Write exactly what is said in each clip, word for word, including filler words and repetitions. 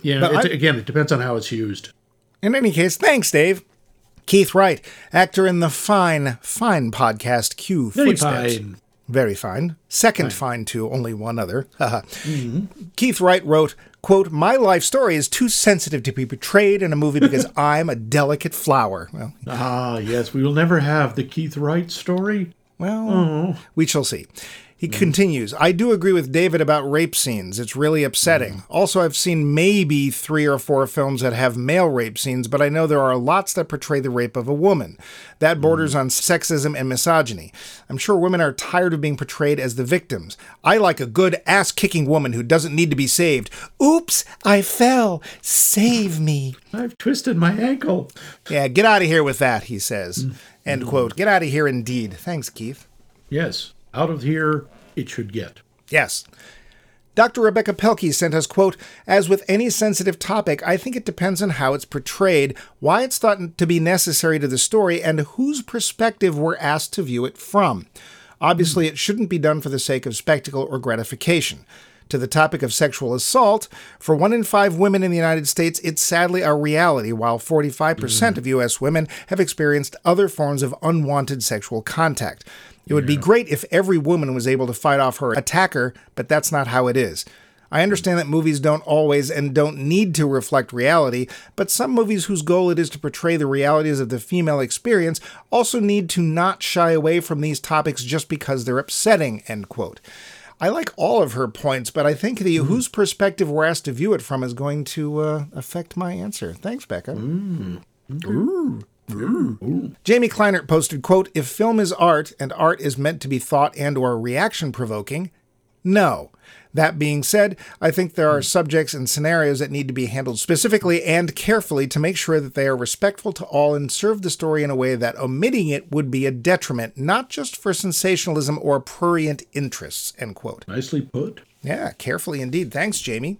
Yeah, But it, I- again, it depends on how it's used. In any case, thanks, Dave. Keith Wright, actor in the fine, fine podcast Q Very Footsteps. fine. Very fine. Second fine to only one other. mm-hmm. Keith Wright wrote, quote, "My life story is too sensitive to be portrayed in a movie because I'm a delicate flower." Well, Ah, yes, we will never have the Keith Wright story. well, Oh. we shall see. He continues, "I do agree with David about rape scenes. It's really upsetting. Also, I've seen maybe three or four films that have male rape scenes, but I know there are lots that portray the rape of a woman. That borders on sexism and misogyny. I'm sure women are tired of being portrayed as the victims. I like a good ass-kicking woman who doesn't need to be saved. Oops, I fell. Save me." I've twisted my ankle. Yeah, get out of here with that, he says. End quote. Get out of here indeed. Thanks, Keith. Yes, out of here it should get. Yes. Doctor Rebecca Pelkey sent us, quote, "As with any sensitive topic, I think it depends on how it's portrayed, why it's thought to be necessary to the story, and whose perspective we're asked to view it from. Obviously, it shouldn't be done for the sake of spectacle or gratification. To the topic of sexual assault, for one in five women in the United States, it's sadly a reality, while forty-five percent of U S women have experienced other forms of unwanted sexual contact. It would be great if every woman was able to fight off her attacker, but that's not how it is. I understand that movies don't always and don't need to reflect reality, but some movies whose goal it is to portray the realities of the female experience also need to not shy away from these topics just because they're upsetting," end quote. I like all of her points, but I think the mm. whose perspective we're asked to view it from is going to uh, affect my answer. Thanks, Becca. Mm. Ooh. Ooh. Ooh. Jamie Kleinert posted, quote, "If film is art and art is meant to be thought and or reaction provoking, no. That being said, I think there are subjects and scenarios that need to be handled specifically and carefully to make sure that they are respectful to all and serve the story in a way that omitting it would be a detriment, not just for sensationalism or prurient interests," end quote. Nicely put. Yeah, carefully indeed. Thanks, Jamie.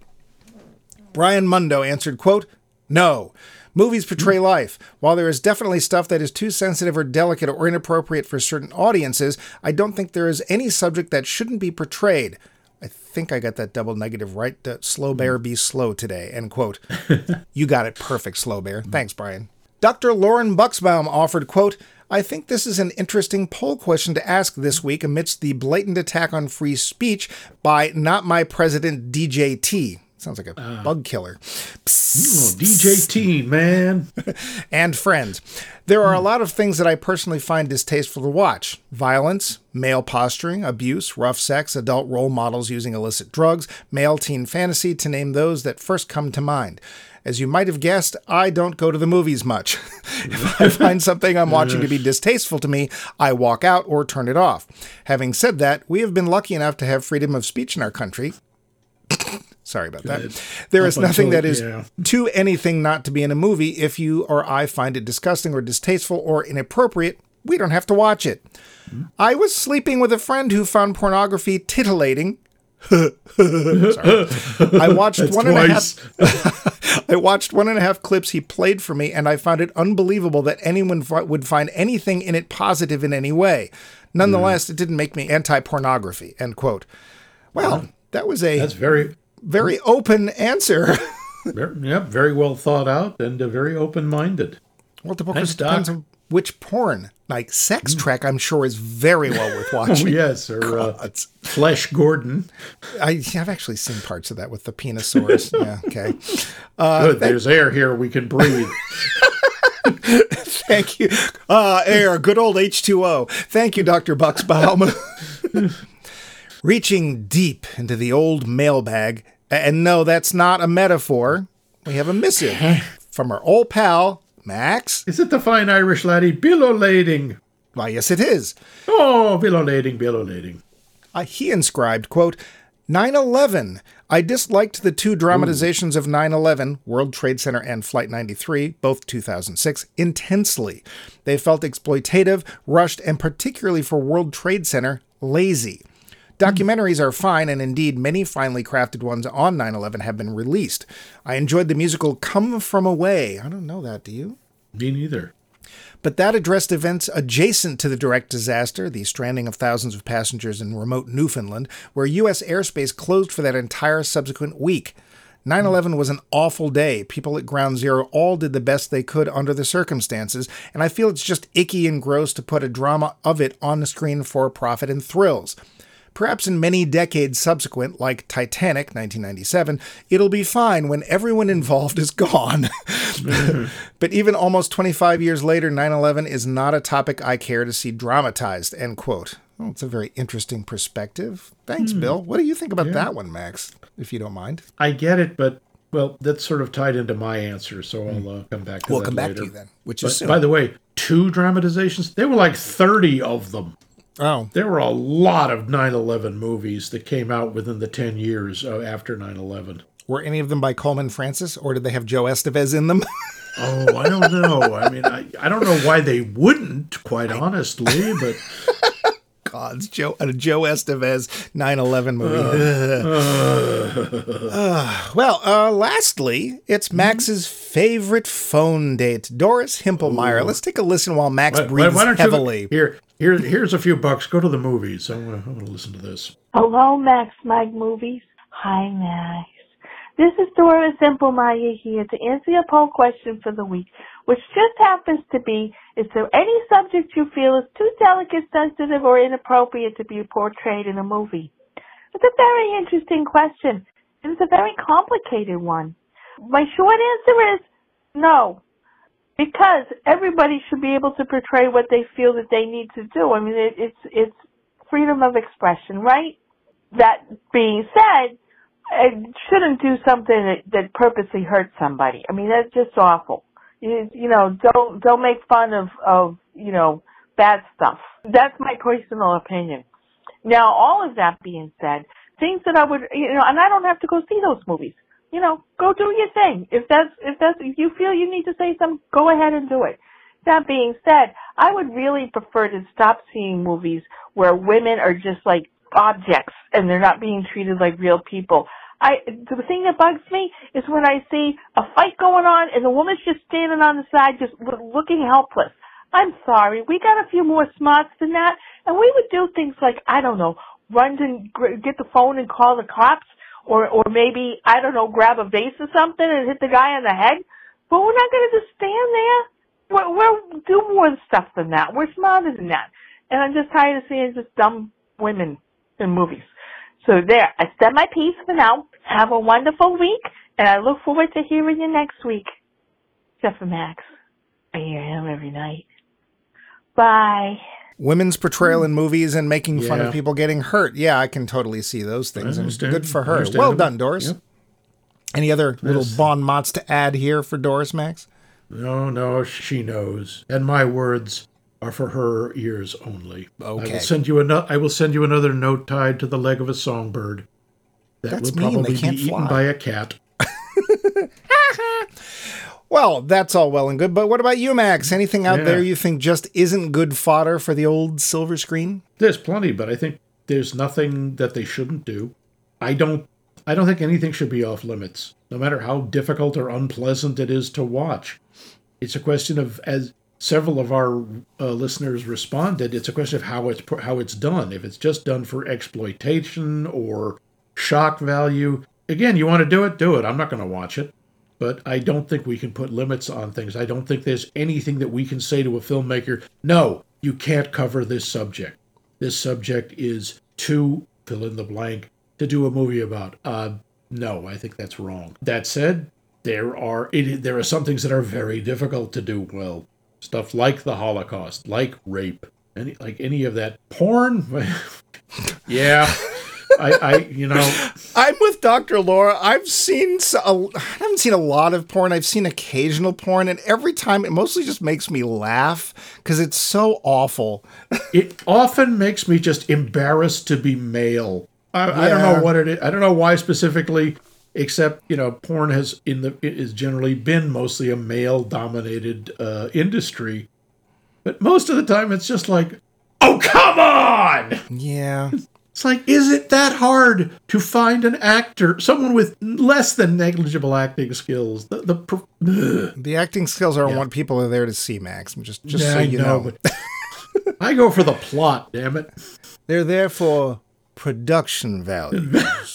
Brian Mundo answered, quote, "No. Movies portray life. While there is definitely stuff that is too sensitive or delicate or inappropriate for certain audiences, I don't think there is any subject that shouldn't be portrayed." I think I got that double negative right. Uh, slow bear be slow today, end quote. You got it perfect, Slow Bear. Thanks, Brian. Doctor Lauren Buxbaum offered, quote, "I think this is an interesting poll question to ask this week amidst the blatant attack on free speech by Not My President D J T." Sounds like a uh, bug killer. Oh, D J T, man. And friends. There are a lot of things that I personally find distasteful to watch. Violence, male posturing, abuse, rough sex, adult role models using illicit drugs, male teen fantasy, to name those that first come to mind. As you might have guessed, I don't go to the movies much. If I find something I'm watching to be distasteful to me, I walk out or turn it off. Having said that, we have been lucky enough to have freedom of speech in our country. Sorry about that. Good. There is Up nothing until- that is yeah. too anything not to be in a movie. If you or I find it disgusting or distasteful or inappropriate, we don't have to watch it. Mm-hmm. I was sleeping with a friend who found pornography titillating. Sorry. I watched That's one and a twice. half. I watched one and a half clips he played for me, and I found it unbelievable that anyone fi- would find anything in it positive in any way. Nonetheless, mm. it didn't make me anti-pornography. End quote. Well, that was a That's very, very open answer. very, yeah, very well thought out and uh, very open-minded. Well, the book Thanks, depends Doc. on which porn. Like Sex Trek, I'm sure is very well worth watching. Oh, yes, or uh, God. Flesh Gordon. I have actually seen parts of that with the penisaurus. Yeah, okay. Uh, Good, there's air here we can breathe. Thank you. Uh, air, good old H two O. Thank you, Doctor Buxbaum. Reaching deep into the old mailbag, and no, that's not a metaphor. We have a missive from our old pal, Max. Is it the fine Irish laddie, billow lading? Why, yes, it is. Oh, billow lading, billow lading. Uh, he inscribed, quote, nine eleven. I disliked the two dramatizations Ooh. of nine eleven, World Trade Center and Flight ninety-three, both two thousand six, intensely. They felt exploitative, rushed, and particularly for World Trade Center, lazy. Documentaries are fine, and indeed many finely crafted ones on nine eleven have been released. I enjoyed the musical Come From Away. I don't know that, do you? Me neither. But that addressed events adjacent to the direct disaster, the stranding of thousands of passengers in remote Newfoundland, where U S airspace closed for that entire subsequent week. nine eleven was an awful day. People at Ground Zero all did the best they could under the circumstances, and I feel it's just icky and gross to put a drama of it on the screen for profit and thrills. Perhaps in many decades subsequent, like Titanic, nineteen ninety-seven, it'll be fine when everyone involved is gone. But even almost twenty-five years later, nine eleven is not a topic I care to see dramatized, end quote. Well, it's a very interesting perspective. Thanks, Hmm. Bill. What do you think about Yeah. that one, Max, if you don't mind? I get it, but, well, that's sort of tied into my answer, so I'll uh, come back to We'll that come back later. to you then, which But, is soon. by the way, two dramatizations? There were like thirty of them. Oh, There were a lot of nine eleven movies that came out within the ten years uh, after nine eleven. were any of them by Coleman Francis, or did they have Joe Estevez in them? Oh, I don't know. I mean, I, I don't know why they wouldn't, quite honestly, but... God's Joe, a Joe Estevez nine eleven movie. Uh, well, uh, lastly, it's Max's favorite phone date, Doris Himpelmeyer. Let's take a listen while Max Why, breathes why don't heavily. you... Here, here, here's a few bucks. Go to the movies. I'm going to listen to this. Hello, Max Mike Movies. Hi, Max. This is Doris Simplemaya here to answer your poll question for the week, which just happens to be, is there any subject you feel is too delicate, sensitive, or inappropriate to be portrayed in a movie? It's a very interesting question, and it's a very complicated one. My short answer is no, because everybody should be able to portray what they feel that they need to do. I mean, it, it's it's freedom of expression, right? That being said, I shouldn't do something that, that purposely hurts somebody. I mean, that's just awful. You, you know, don't don't make fun of, of, you know, bad stuff. That's my personal opinion. Now, all of that being said, things that I would, you know, and I don't have to go see those movies. You know, go do your thing. If that's, if that's, if you feel you need to say something, go ahead and do it. That being said, I would really prefer to stop seeing movies where women are just like objects and they're not being treated like real people. I, the thing that bugs me is when I see a fight going on and the woman's just standing on the side just looking helpless. I'm sorry, we got a few more smarts than that, and we would do things like, I don't know, run to get the phone and call the cops, or or maybe, I don't know, grab a vase or something and hit the guy on the head. But we're not going to just stand there. We're, we're do more stuff than that. We're smarter than that. And I'm just tired of seeing just dumb women in movies. So there, I said my piece for now. Have a wonderful week, and I look forward to hearing you next week. Except for Max. I hear him every night. Bye. Women's portrayal in movies and making fun Yeah. of people getting hurt. Yeah, I can totally see those things. And understand. good for her. Well Understandable. done, Doris. Yep. Any other little Yes. bon mots to add here for Doris, Max? No, no, she knows. And my words are for her ears only. I Okay. will send you another. I will send you another note tied to the leg of a songbird. That That's will mean, probably they can't be eaten fly. by a cat. Well, that's all well and good, but what about you, Max? Anything out Yeah. there you think just isn't good fodder for the old silver screen? There's plenty, but I think there's nothing that they shouldn't do. I don't. I don't think anything should be off limits, no matter how difficult or unpleasant it is to watch. It's a question of, as several of our uh, listeners responded, it's a question of how it's how it's done. If it's just done for exploitation or shock value, again, you want to do it, do it. I'm not going to watch it. But I don't think we can put limits on things. I don't think there's anything that we can say to a filmmaker, no, you can't cover this subject. This subject is too fill in the blank to do a movie about. Uh, no, I think that's wrong. That said, there are it, there are some things that are very difficult to do well. Stuff like the Holocaust, like rape, any like any of that. Porn, yeah. I, I, you know, I'm with Doctor Laura. I've seen, so, I haven't seen a lot of porn. I've seen occasional porn, and every time it mostly just makes me laugh because it's so awful. it often makes me just embarrassed to be male. I, I don't Yeah. know what it is. I don't know why specifically, except, you know, porn has in the it has generally been mostly a male-dominated uh, industry. But most of the time, it's just like, oh, come on! Yeah. It's like, is it that hard to find an actor, someone with less than negligible acting skills? The, the pro- Ugh. The acting skills are Yeah. what people are there to see, Max. Just, just Yeah, so I you know. but I go for the plot, damn it. They're there for production values.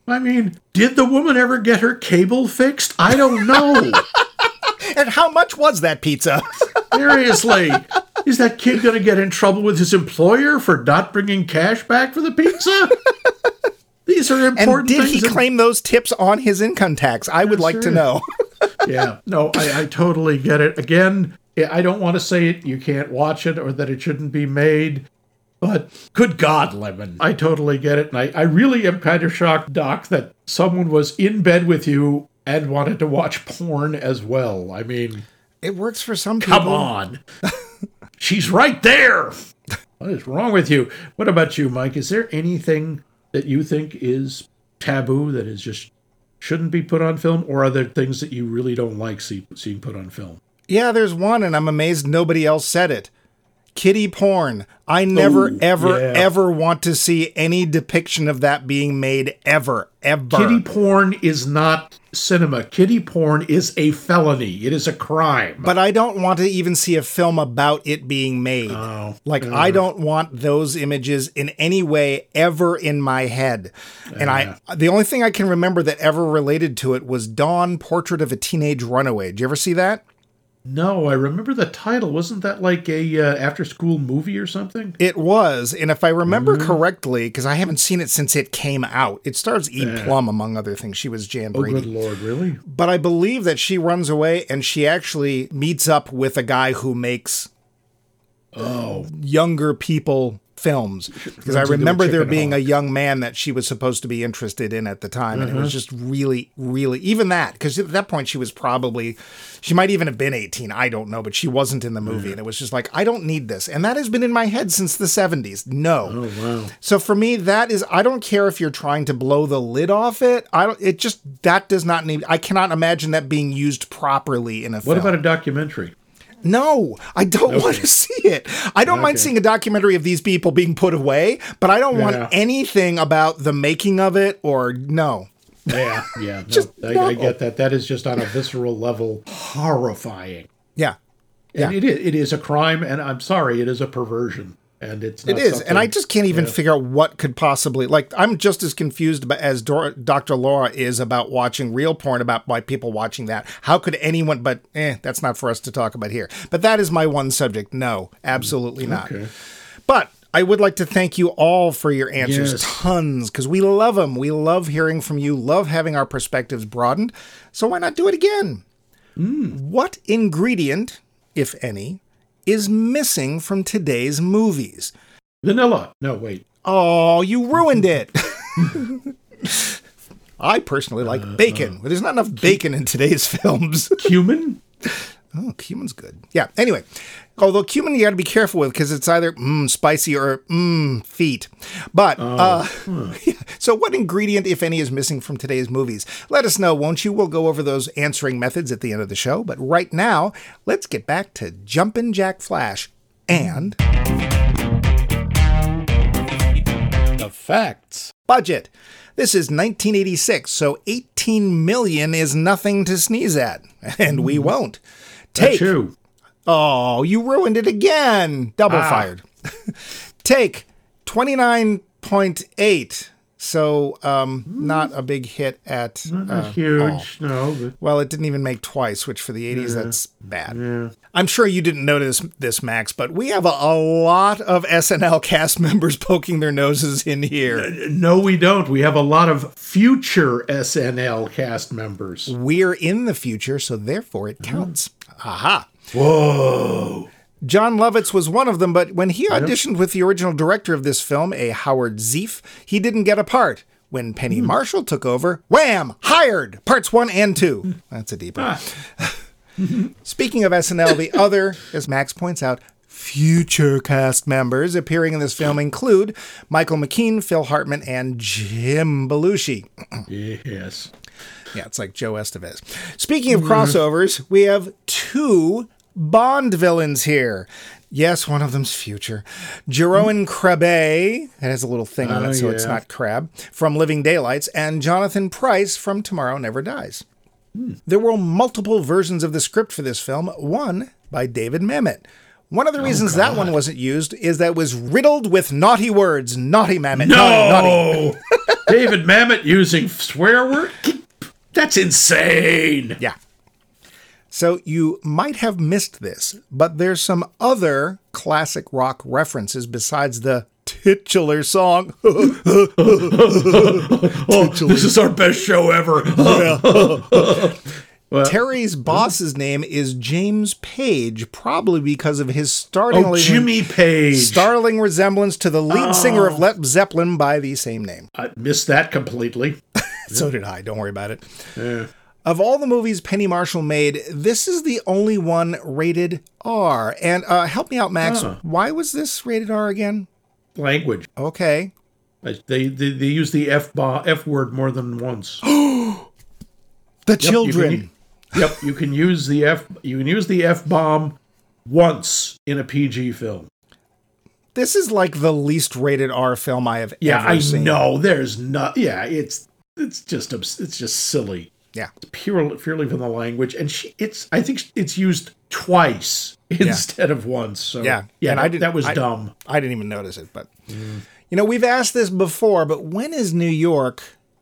I mean, did the woman ever get her cable fixed? I don't know. And how much was that pizza? Seriously. Is that kid going to get in trouble with his employer for not bringing cash back for the pizza? These are important And did things. he claim those tips on his income tax? I would like sure. to know. Yeah, no, I, I totally get it. Again, I don't want to say it, you can't watch it or that it shouldn't be made, but good God, Lemon, I totally get it. And I, I really am kind of shocked, Doc, that someone was in bed with you and wanted to watch porn as well. I mean, It works for some people. come on. She's right there. What is wrong with you? What about you, Mike? Is there anything that you think is taboo that is just shouldn't be put on film, or are there things that you really don't like see, seeing put on film? Yeah, there's one, and I'm amazed nobody else said it. Kiddie porn. I never, Ooh, ever, yeah. ever want to see any depiction of that being made ever, ever. Kiddie porn is not cinema. Kiddie porn is a felony. It is a crime. But I don't want to even see a film about it being made. Oh, like, uh, I don't want those images in any way ever in my head. And Uh. I, the only thing I can remember that ever related to it was Dawn, Portrait of a Teenage Runaway. Did you ever see that? No, I remember the title. Wasn't that like a uh, after-school movie or something? It was, and if I remember Mm-hmm. correctly, because I haven't seen it since it came out, it stars E. Plum, among other things. She was Jan Oh, Brady. good Lord, really? But I believe that she runs away and she actually meets up with a guy who makes Oh, younger people films. Because I Runs into a remember there chicken being a hawk. young man that she was supposed to be interested in at the time. And it Mm-hmm. was just really, really, even that, because at that point she was probably, she might even have been eighteen. I don't know, but she wasn't in the movie. And it was just like, I don't need this. And that has been in my head since the seventies. No. oh wow. So for me, that is, I don't care if you're trying to blow the lid off it. I don't, it just, that does not need, I cannot imagine that being used properly in a film. What about a documentary? No, I don't want to see it. I don't mind Okay. seeing a documentary of these people being put away, but I don't Yeah. want anything about the making of it or no. Yeah, yeah. No, Just I, no. I get that. That is just on a visceral level horrifying. Yeah. And Yeah. it is, it is a crime, and I'm sorry, it is a perversion. And it's not It is, something- and I just can't even yeah. figure out what could possibly, like, I'm just as confused about, as Dor- Doctor Laura is about watching real porn, about why people watching that. How could anyone, but eh, that's not for us to talk about here. But that is my one subject. No, absolutely not. Okay. But I would like to thank you all for your answers. Yes. Tons, because we love them. We love hearing from you, love having our perspectives broadened. So why not do it again? What ingredient, if any, is missing from today's movies? Vanilla. No, wait. Oh, you ruined it. I personally like bacon. There's not enough bacon in today's films. Cumin? Oh, cumin's good. Yeah, anyway. Although cumin you got to be careful with because it's either mmm, spicy or mmm, feet. But, uh, yeah. So what ingredient, if any, is missing from today's movies? Let us know, won't you? We'll go over those answering methods at the end of the show. But right now, let's get back to Jumpin' Jack Flash and The facts. budget. This is nineteen eighty-six, so eighteen million is nothing to sneeze at. And we won't. That's Take. you. Oh, you ruined it again. Double Ah. fired. Take twenty-nine point eight. So, um, not a big hit at. Not uh, huge, all. no. But, Well, it didn't even make twice, which for the eighties, that's bad. yeah. I'm sure you didn't notice this, Max, but we have a, a lot of S N L cast members poking their noses in here. No, we don't. We have a lot of future S N L cast members. We're in the future, so therefore it counts. Aha. Whoa. John Lovitz was one of them, but when he auditioned with the original director of this film, a Howard Zeef, he didn't get a part. When Penny Marshall took over, wham! Hired! Parts one and two. That's a deeper. Speaking of S N L, the other, as Max points out, future cast members appearing in this film include Michael McKean, Phil Hartman, and Jim Belushi. Yes. Yeah, it's like Joe Estevez. Speaking of crossovers, we have two Bond villains here. Yes, one of them's future. Jeroen Krabbe, it has a little thing on Oh, it, so it's yeah. not crab, from Living Daylights, and Jonathan Pryce from Tomorrow Never Dies. There were multiple versions of the script for this film, one by David Mamet, One of the reasons that one wasn't used is that it was riddled with naughty words. Naughty Mamet. No! Naughty, naughty. David Mamet using swear word? That's insane. Yeah. So you might have missed this, but there's some other classic rock references besides the titular song. Oh, this is our best show ever. Well, Terry's boss's name is James Page, probably because of his startlingly oh, Jimmy Page. startling resemblance to the lead oh. singer of Led Zeppelin by the same name. I missed that completely. So did I. Don't worry about it. Yeah. Of all the movies Penny Marshall made, this is the only one rated R. And uh, help me out, Max. Huh. Why was this rated R again? Language. Okay. They they, they use the F, bo- F word more than once. The Yep, children. You can, yep, you can use the F. You can use the F bomb once in a P G film. This is like the least rated R film I have Yeah, ever I seen. know. There's not. Yeah, it's it's just abs- it's just silly. Yeah. It's purely purely from the language, and she, it's I think it's used twice instead of once. So Yeah. yeah, And that, I did- that was I- dumb. I didn't even notice it, but you know, we've asked this before, but when is New York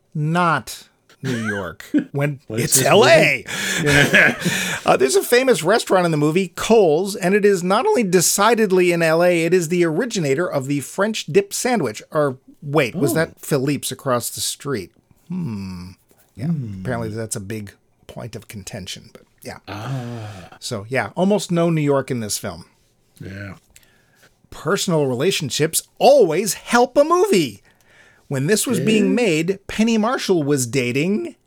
not New York? When it's this L A. Yeah. Uh, there's a famous restaurant in the movie, Cole's, and it is not only decidedly in L A, it is the originator of the French dip sandwich. Or wait, was that Philippe's across the street? Hmm. Yeah, apparently that's a big point of contention, but yeah. Ah. So yeah, almost no New York in this film. Yeah. Personal relationships always help a movie. When this was being made, Penny Marshall was dating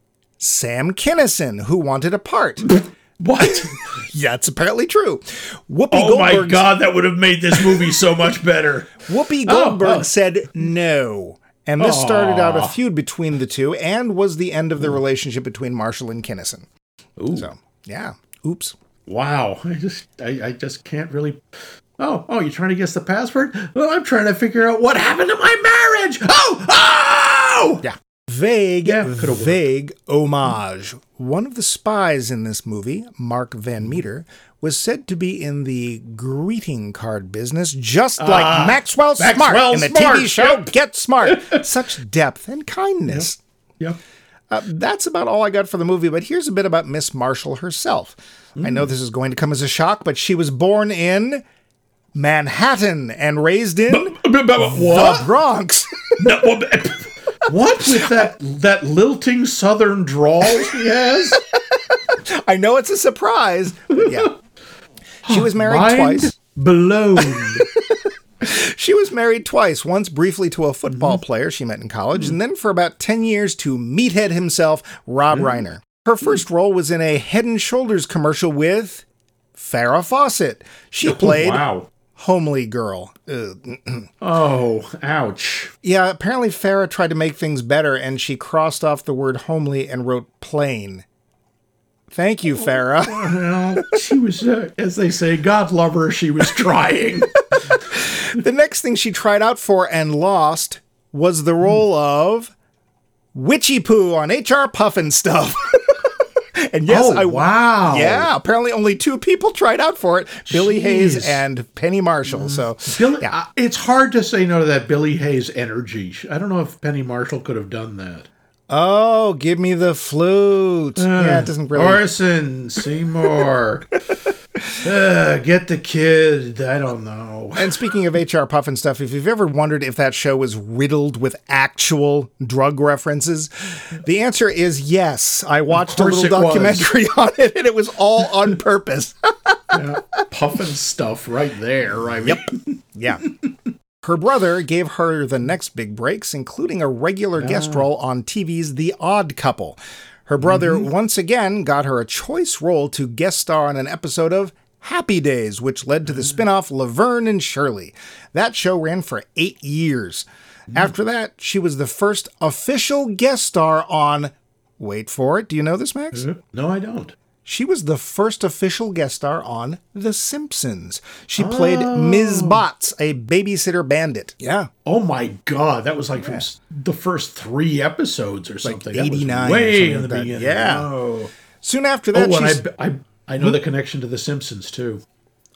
Sam Kinison, who wanted a part. What? Yeah, it's apparently true. Whoopi Oh my Goldberg, God, that would have made this movie so much better. Whoopi Oh, Goldberg oh. said no. And this started out a feud between the two and was the end of the relationship between Marshall and Kinison. Ooh. So, yeah. Oops. Wow. I just I, I just can't really. Oh, oh, you're trying to guess the password? Well, I'm trying to figure out what happened to my marriage. Oh, oh! Yeah. Vague, Yeah, could've worked. vague homage. One of the spies in this movie, Mark Van Meter, was said to be in the greeting card business, just like Ah, Maxwell Smart Maxwell in the Smart, T V show yep. Get Smart. Such depth and kindness. Yep. Uh, that's about all I got for the movie, but here's a bit about Miss Marshall herself. I know this is going to come as a shock, but she was born in Manhattan and raised in the What? Bronx. No, what? What with that that lilting Southern drawl she has? I know it's a surprise, but yeah. She was married Mind twice. blown. She was married twice, once briefly to a football player she met in college, and then for about ten years to meathead himself, Rob Reiner. Her first role was in a Head and Shoulders commercial with Farrah Fawcett. She played Wow. Homely Girl. Ugh. Oh, ouch. Yeah, apparently Farrah tried to make things better, and she crossed off the word homely and wrote plain. Thank you, Farrah. Well, she was, uh, as they say, God love her, she was trying. The next thing she tried out for and lost was the role of Witchy Poo on H R Puffin Stuff. And yes, oh, I wow. Yeah, apparently only two people tried out for it: Billy Hayes Jeez. and Penny Marshall. So Billy, yeah. uh, it's hard to say no to that Billy Hayes energy. I don't know if Penny Marshall could have done that. Oh, give me the flute. yeah, it doesn't really. Orson, Seymour. uh, get the kid. I don't know. And speaking of H R Puffin Stuff, if you've ever wondered if that show was riddled with actual drug references, the answer is yes. I watched a course little it was. documentary on it, and it was all on purpose. Yeah, puffin stuff right there. I mean, Yeah. Her brother gave her the next big breaks, including a regular guest role on T V's The Odd Couple. Her brother once again got her a choice role to guest star on an episode of Happy Days, which led to the spin-off Laverne and Shirley. That show ran for eight years. After that, she was the first official guest star on, wait for it, do you know this, Max? no, I don't. She was the first official guest star on The Simpsons. She played Miz Botts, a babysitter bandit. Yeah. Oh my God, that was like from s the first three episodes or something. That was eighty-nine or way something in the like that. beginning. Yeah. Oh, Soon after oh that, and she's... I, I, I know the connection to The Simpsons too. Oh,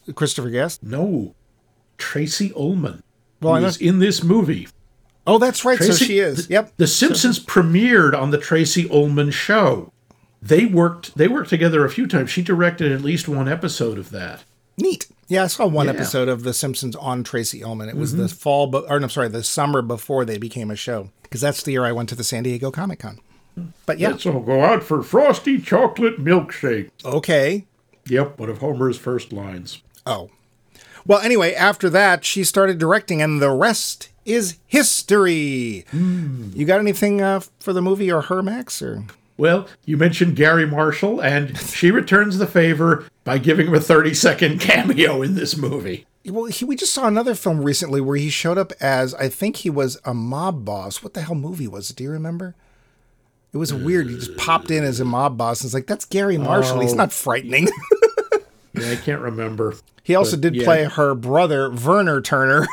Christopher Guest? No. Tracy Ullman. Well, who I is know- in this movie. Oh, that's right. so Tracy- she is. The, Yep. The Simpsons premiered on the Tracy Ullman show. They worked they worked together a few times. She directed at least one episode of that. Neat. Yeah, I saw one Yeah. episode of The Simpsons on Tracy Ullman. It was the fall, be- or no, sorry, the summer before they became a show. Because that's the year I went to the San Diego Comic Con. But yeah, Let's all go out for frosty chocolate milkshake. okay. Yep, one of Homer's first lines. Oh. Well, anyway, after that, she started directing, and the rest is history. You got anything uh, for the movie or her, Max? Or? Well, you mentioned Gary Marshall, and she returns the favor by giving him a thirty-second cameo in this movie. Well, he, we just saw another film recently where he showed up as, I think he was a mob boss. What the hell movie was it? Do you remember? It was weird. He just popped in as a mob boss. And it's like, that's Gary Marshall. He's Oh. not frightening. Yeah, I can't remember. He also But, did yeah. play her brother, Werner Turner,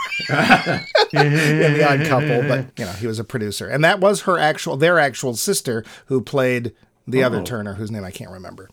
in The Odd Couple, but you know he was a producer, and that was her actual, their actual sister who played the other Oh. Turner, whose name I can't remember.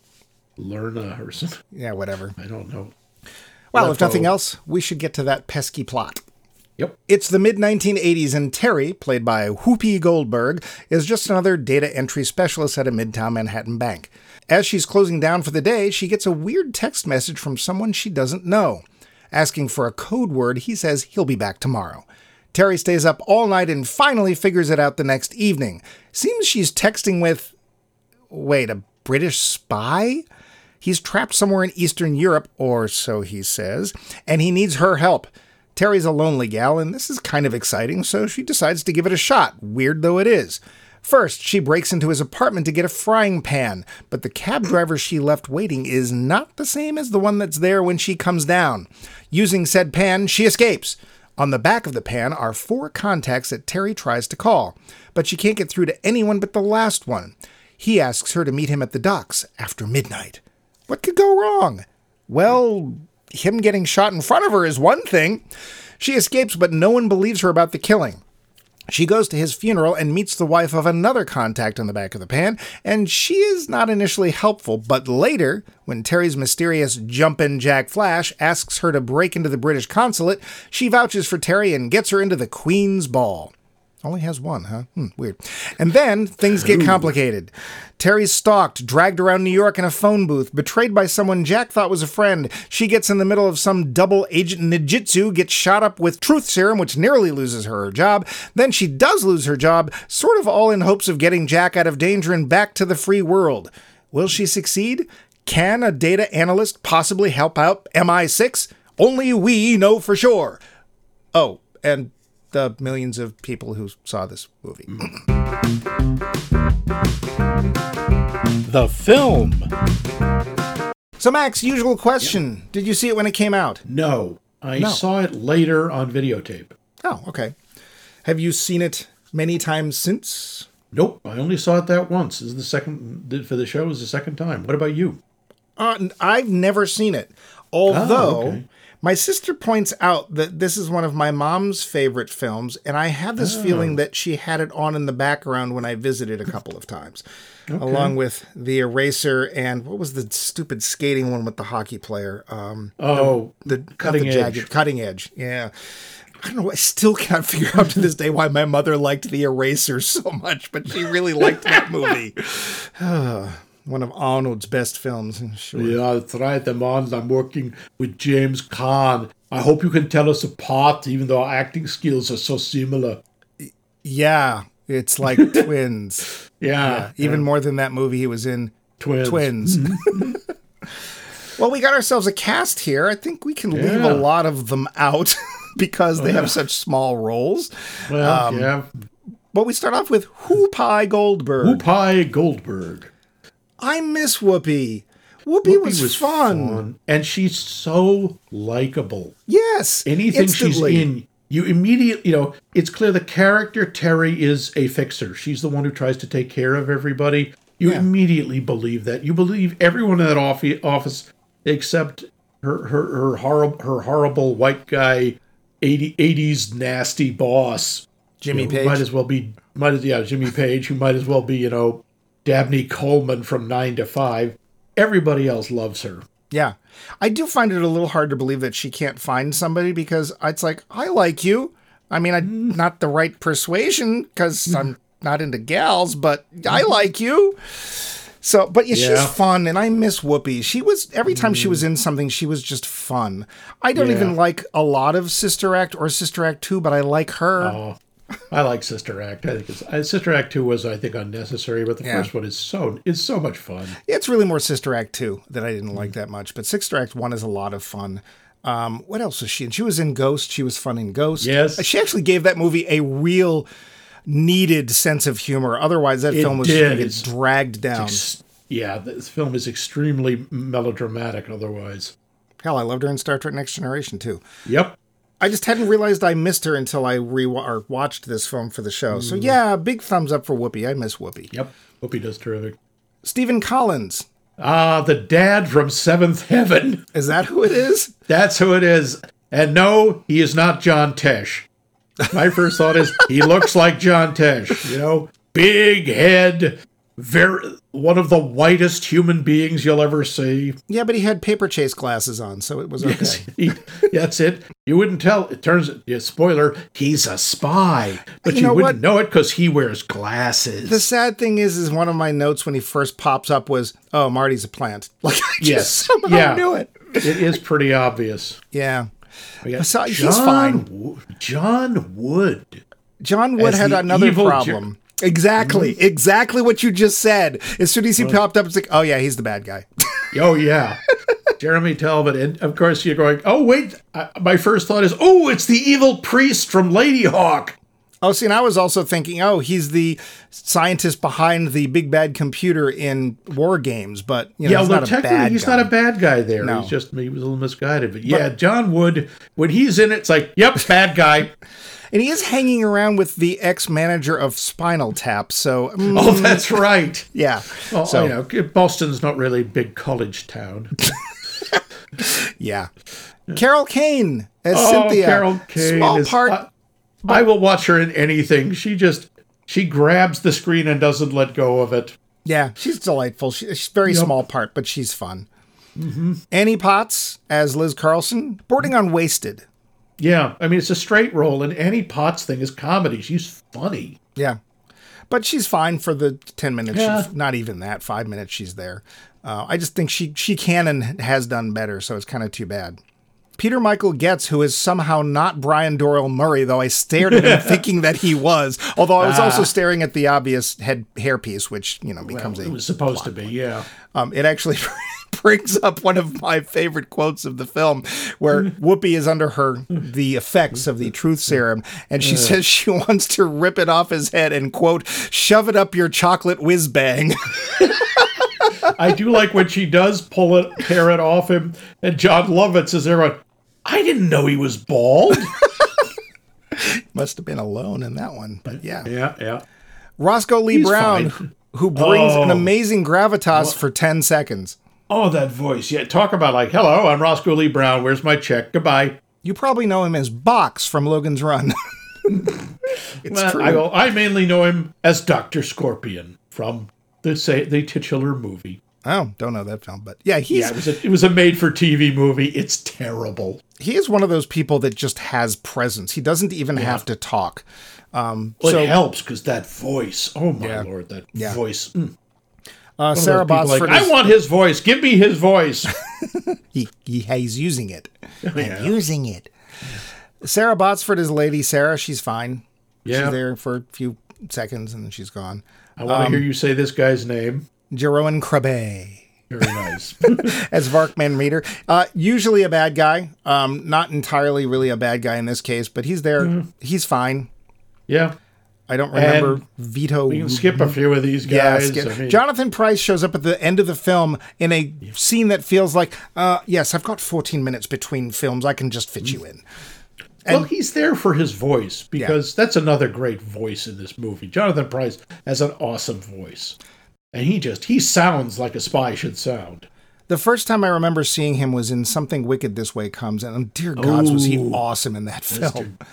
Lerna or something. Yeah, whatever. I don't know. Well, if Lefto. nothing else, we should get to that pesky plot. Yep. It's the mid nineteen eighties, and Terry, played by Whoopi Goldberg, is just another data entry specialist at a Midtown Manhattan bank. As she's closing down for the day, she gets a weird text message from someone she doesn't know. Asking for a code word, he says he'll be back tomorrow. Terry stays up all night and finally figures it out the next evening. Seems she's texting with... Wait, a British spy? He's trapped somewhere in Eastern Europe, or so he says, and he needs her help. Terry's a lonely gal, and this is kind of exciting, so she decides to give it a shot, weird though it is. First, she breaks into his apartment to get a frying pan, but the cab driver she left waiting is not the same as the one that's there when she comes down. Using said pan, she escapes. On the back of the pan are four contacts that Terry tries to call, but she can't get through to anyone but the last one. He asks her to meet him at the docks after midnight. What could go wrong? Well, him getting shot in front of her is one thing. She escapes, but no one believes her about the killing. She goes to his funeral and meets the wife of another contact on the back of the pan, and she is not initially helpful, but later, when Terry's mysterious Jumpin' Jack Flash asks her to break into the British consulate, she vouches for Terry and gets her into the Queen's Ball. Only has one, huh? Hmm, weird. And then things get complicated. Terry's stalked, dragged around New York in a phone booth, betrayed by someone Jack thought was a friend. She gets in the middle of some double agent ninjutsu, gets shot up with truth serum, which nearly loses her her job. Then she does lose her job, sort of all in hopes of getting Jack out of danger and back to the free world. Will she succeed? Can a data analyst possibly help out M I six? Only we know for sure. Oh, and the millions of people who saw this movie. The film. So, Max, usual question. Did you see it when it came out? No. I No. saw it later on videotape. Oh, okay. Have you seen it many times since? Nope. I only saw it that once. This is the second, for the show, is the second time. What about you? Uh, n- I've never seen it. Although, Oh, okay. my sister points out that this is one of my mom's favorite films, and I have this Oh. feeling that she had it on in the background when I visited a couple of times. Along with The Eraser and what was the stupid skating one with the hockey player? Um, Oh, the not Cutting the Edge. jagged, cutting edge. Yeah. I don't know. I still can't figure out to this day why my mother liked The Eraser so much, but she really liked that movie. One of Arnold's best films. Sure. Yeah, that's right. I'm on. I'm working with James Caan. I hope you can tell us apart, even though our acting skills are so similar. Yeah, it's like twins. Yeah, Even yeah. more than that movie he was in, Twins. Twins. Well, we got ourselves a cast here. I think we can leave Yeah. a lot of them out because they have such small roles. Well, Um, yeah. But we start off with Whoopi Goldberg. Whoopi Goldberg. I miss Whoopi. Whoopi, was, fun. And she's so likable. Yes. Anything instantly. she's in, you immediately, you know, it's clear the character Terry is a fixer. She's the one who tries to take care of everybody. You Yeah. immediately believe that. You believe everyone in that offi- office except her her her horrible her horrible white guy eighty, eighties nasty boss. Jimmy You know, Page. who might as well be might as yeah, Jimmy Page, who might as well be, you know, Dabney Coleman from nine to five. Everybody else loves her. Yeah. I do find it a little hard to believe that she can't find somebody because it's like, I like you. I mean, I'm not the right persuasion because I'm not into gals, but I like you. So, but yeah, Yeah. she's fun, and I miss Whoopi. She was, every time she was in something, she was just fun. I don't Yeah. even like a lot of Sister Act or Sister Act two, but I like her. Oh, I like Sister Act. I think it's, uh, Sister Act two was, I think, unnecessary, but the Yeah. first one is so it's so much fun. It's really more Sister Act two that I didn't like that much, but Sister Act one is a lot of fun. Um, what else was she in? She was in Ghost. She was fun in Ghost. Yes. She actually gave that movie a real needed sense of humor. Otherwise, that It film was did. going to get It's- dragged down. Ex- Yeah, this film is extremely melodramatic otherwise. Hell, I loved her in Star Trek Next Generation, too. Yep. I just hadn't realized I missed her until I re or watched this film for the show. So, yeah, big thumbs up for Whoopi. I miss Whoopi. Yep. Hope he does terrific. Stephen Collins. Ah, the dad from Seventh Heaven. Is that who it is? That's who it is. And no, he is not John Tesh. My first thought is he looks like John Tesh, you know, big head, very one of the whitest human beings you'll ever see. Yeah, but he had paper chase glasses on, so it was okay. Yes, he, that's it. You wouldn't tell. It turns, yeah, spoiler, he's a spy, but You you, know wouldn't what? know it because he wears glasses. The sad thing is, is one of my notes when he first pops up was, "Oh, Marty's a plant." Like I just Yes. somehow Yeah. knew it. It is pretty obvious. Yeah, We got So he's John fine. Wo- John Wood. John Wood As had the another evil problem. Exactly, exactly what you just said. As soon as he popped up, it's like, "Oh yeah, he's the bad guy." Oh, yeah. Jeremy Talbot. And of course, you're going, oh, wait. Uh, my first thought is, oh, it's the evil priest from Lady Hawk. Oh, see, and I was also thinking, oh, he's the scientist behind the big bad computer in War Games, but you know, Yeah, he's well, not a technically, bad he's guy. not a bad guy there. No. He's just, he was a little misguided. But yeah, John Wood, when he's in it, it's like, yep, bad guy. And he is hanging around with the ex-manager of Spinal Tap, so mm, Oh, that's right. yeah. Well, so you know, Boston's not really a big college town. yeah. Carol Kane as Oh, Cynthia. Carol Kane Small is- part. I, I will watch her in anything. She just, she grabs the screen and doesn't let go of it. Yeah, she's delightful. She, she's a very Yep. small part, but she's fun. Mm-hmm. Annie Potts as Liz Carlson, bordering on wasted. Yeah, I mean, it's a straight role, and Annie Potts' thing is comedy. She's funny. Yeah. But she's fine for the ten minutes. Yeah. She, not even that. Five minutes she's there. Uh, I just think she, she can and has done better, so it's kind of too bad. Peter Michael Getz, who is somehow not Brian Doyle Murray, though I stared at him thinking that he was. Although I was also staring at the obvious head hairpiece, which, you know, becomes Well, a... it was supposed to be, yeah. Um, it actually brings up one of my favorite quotes of the film, where Whoopi is under her the effects of the truth serum, and she says she wants to rip it off his head and, quote, shove it up your chocolate whiz bang. I do like when she does pull it, tear it off him, and John Lovitz is there going, I didn't know he was bald. Must have been alone in that one, but yeah. Yeah, yeah. Roscoe Lee He's Brown, fine. who brings Oh. an amazing gravitas for ten seconds. Oh, that voice. Yeah, talk about like, hello, I'm Roscoe Lee Brown. Where's my check? Goodbye. You probably know him as Box from Logan's Run. It's Well, true. I, go, I mainly know him as Doctor Scorpion from the say the titular movie. Oh, don't know that film, but yeah, he's Yeah, it was a, it was a made-for-T V movie. It's terrible. he is one of those people that just has presence. He doesn't even have to talk. Um, Well, so it helps because that voice. Oh my Yeah. lord, that Yeah. voice. Mm. uh, One of Sarah those people Botsford, like, is- I want his voice. Give me his voice. he, he, he's using it. Yeah. I'm using it. Sarah Botsford is Lady Sarah. She's fine. Yeah. She's there for a few seconds and then she's gone. I want to Um, hear you say this guy's name. Jeroen Krabbe Very nice. as Varkman Reader. Uh, usually a bad guy. Um, not entirely really a bad guy in this case, but he's there. Mm-hmm. He's fine. Yeah. I don't remember And Vito. We can skip a few of these Yeah, guys. skip- I mean, Jonathan Pryce shows up at the end of the film in a scene that feels like, uh, yes, I've got fourteen minutes between films. I can just fit you in. well, he's there for his voice because that's another great voice in this movie. Jonathan Pryce has an awesome voice. And he just, he sounds like a spy should sound. The first time I remember seeing him was in Something Wicked This Way Comes, and dear gods, was he Oh, awesome in that film.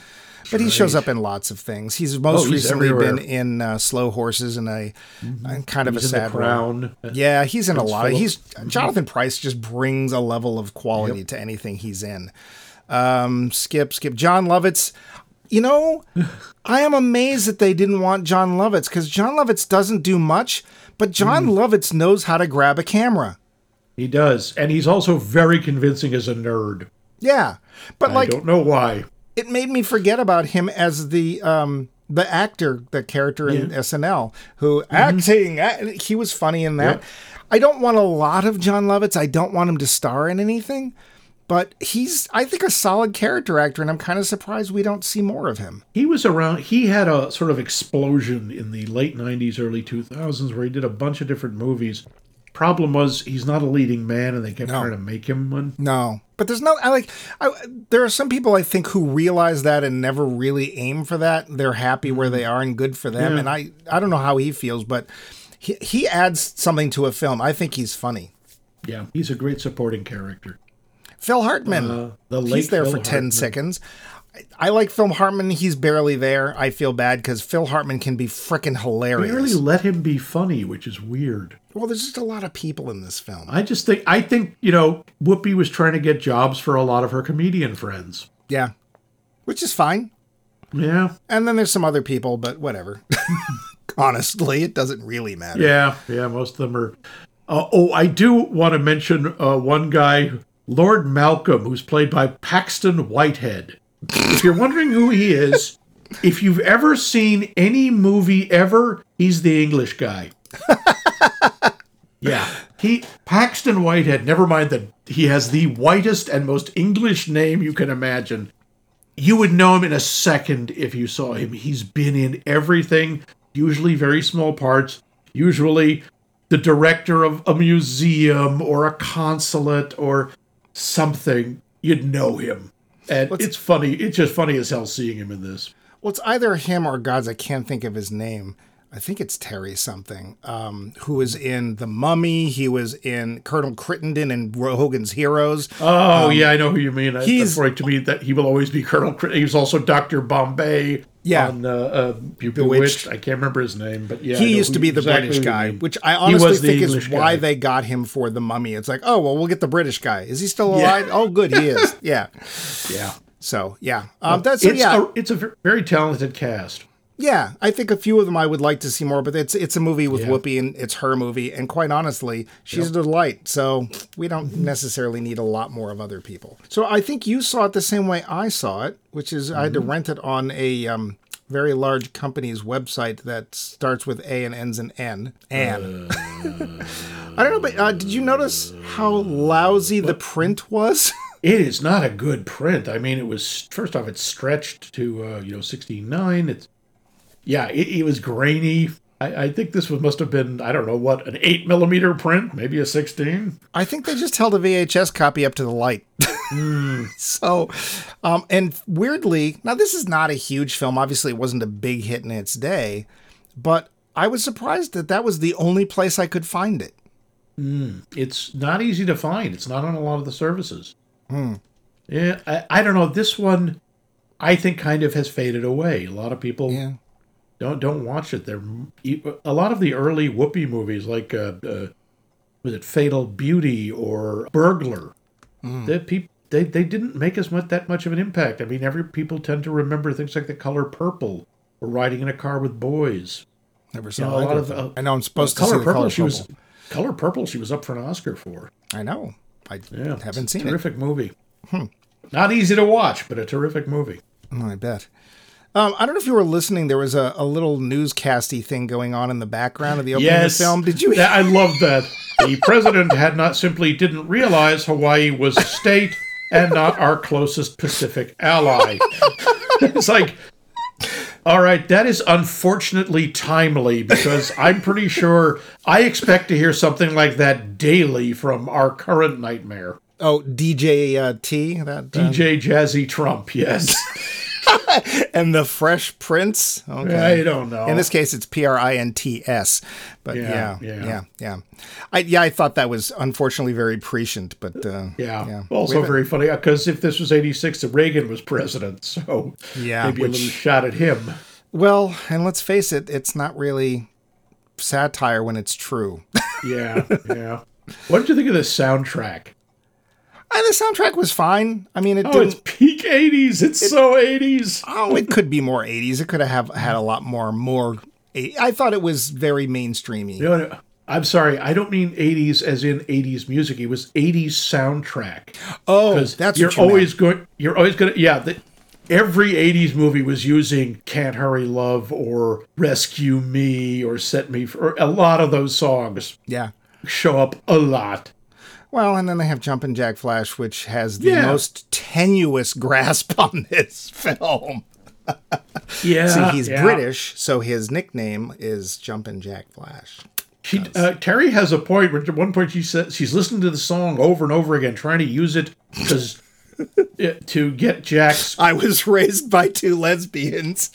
but he right. shows up in lots of things. He's most Oh, he's recently everywhere. been in uh, Slow Horses and a, Mm-hmm. a kind of He's a in The sad role. Crown. Yeah, he's in a Prince lot. Of, Philip. he's Jonathan Pryce just brings a level of quality Yep. to anything he's in. Um, skip, skip. John Lovitz. You know, I am amazed that they didn't want John Lovitz because John Lovitz doesn't do much, but John Mm. Lovitz knows how to grab a camera. He does, and he's also very convincing as a nerd. Yeah, but I like don't know why. it made me forget about him as the um the actor, the character in Yeah. S N L who acting. a- He was funny in that. Yep. I don't want a lot of John Lovitz. I don't want him to star in anything. But he's, I think, a solid character actor, and I'm kind of surprised we don't see more of him. He was around, he had a sort of explosion in the late nineties, early two thousands, where he did a bunch of different movies. Problem was, he's not a leading man, and they kept No. trying to make him one. No, but there's no. I like. I, there are some people I think who realize that and never really aim for that. They're happy where they are and good for them. Yeah. And I, I don't know how he feels, but he he adds something to a film. I think he's funny. Yeah, he's a great supporting character. Phil Hartman. Uh, the late he's there Phil for ten Hartman. seconds. I, I like Phil Hartman. He's barely there. I feel bad because Phil Hartman can be freaking hilarious. Barely let him be funny, which is weird. Well, there's just a lot of people in this film. I just think, I think, you know, Whoopi was trying to get jobs for a lot of her comedian friends. Yeah, which is fine. Yeah, And then there's some other people, but whatever. Honestly, it doesn't really matter. yeah, yeah, most of them are. Uh, oh, I do want to mention uh, one guy, Lord Malcolm, who's played by Paxton Whitehead. If you're wondering who he is, if you've ever seen any movie ever, he's the English guy. Yeah, he Paxton Whitehead. Never mind that he has the whitest and most English name you can imagine. You would know him in a second if you saw him. He's been in everything, usually very small parts, usually the director of a museum or a consulate or something. You'd know him. And What's- it's funny. It's just funny as hell seeing him in this. Well, it's either him or Gods. I can't think of his name. I think it's Terry something, um, who was in The Mummy. He was in Colonel Crittenden and Hogan's Heroes. Oh, yeah, I know who you mean. I- he's- That's right to me that he will always be Colonel Crit. He was also Doctor Bombay Yeah. on uh, uh, Bewitched. Bewitched. I can't remember his name, but yeah. I He know used who- to be the exactly British who you guy, mean. which I He honestly was the think is English why guy. they got him for The Mummy. It's like, oh, well, we'll get the British guy. Is he still Yeah. alive? Oh, good, he is. Yeah. Yeah. So, yeah. Um, that's, so, It's, yeah. a, it's a ver- very talented cast. Yeah, I think a few of them I would like to see more, but it's it's a movie with Yeah. Whoopi, and it's her movie, and quite honestly, she's a delight. So we don't necessarily need a lot more of other people. So I think you saw it the same way I saw it, which is I had to rent it on a um, very large company's website that starts with A and ends in N. And I don't know, but uh, did you notice how lousy the print was? It is not a good print. I mean, it was, first off, it's stretched to, uh, you know, sixty-nine. It's, yeah, it, it was grainy. I, I think this was, must have been, I don't know what, an eight millimeter print, maybe a sixteen. I think they just held a V H S copy up to the light. So, um, and weirdly, now this is not a huge film. Obviously, it wasn't a big hit in its day, but I was surprised that that was the only place I could find it. It's not easy to find. It's not on a lot of the services. Hmm. Yeah, I, I don't know. This one, I think, kind of has faded away. A lot of people Yeah. don't don't watch it. They're a lot of the early Whoopi movies, like uh, uh, was it Fatal Beauty or Burglar? That people they, they didn't make as much that much of an impact. I mean, every people tend to remember things like The Color Purple or Riding in a Car with Boys. Never You saw know, a either lot of of them. uh, I know I'm supposed to Color see the Purple. color she was purple. Color Purple. She was up for an Oscar for. I know. I Yeah, haven't it's seen a it. terrific movie. Not easy to watch, but a terrific movie. Oh, I bet. Um, I don't know if you were listening. There was a, a little newscasty thing going on in the background of the opening of the film. Did you? That- I love that. The president had not simply didn't realize Hawaii was a state and not our closest Pacific ally. It's like, all right, that is unfortunately timely because I'm pretty sure I expect to hear something like that daily from our current nightmare. Oh, D J uh, T. That uh, D J Jazzy Trump, yes. And the Fresh Prince. Okay. I don't know. In this case, it's P R I N T S. But yeah, yeah, Yeah, yeah, yeah. yeah. I, yeah, I thought that was unfortunately very prescient, but uh, Yeah. yeah. Also We very funny because if this was eighty-six, Reagan was president, so Yeah, maybe which- a little shot at him. Well, and let's face it, it's not really satire when it's true. Yeah, yeah. What did you think of this soundtrack? And the soundtrack was fine. I mean, it Oh, it's didn't. peak eighties. It's so eighties. Oh, it could be more eighties. It could have had a lot more more. I thought it was very mainstreamy. No, no, I'm sorry. I don't mean eighties as in eighties music. It was eighties soundtrack. Oh, Because that's you're what you always meant. going. You're always going to. Yeah. The, every eighties movie was using "Can't Hurry Love" or "Rescue Me" or "Set Me Free." A lot of those songs Yeah. show up a lot. Well, and then they have Jumpin' Jack Flash, which has the Yeah. most tenuous grasp on this film. Yeah. See, he's yeah. British, so his nickname is Jumpin' Jack Flash. She, uh, Terry has a point where at one point she says she's listening to the song over and over again, trying to use it because to get Jack's. I was raised by two lesbians.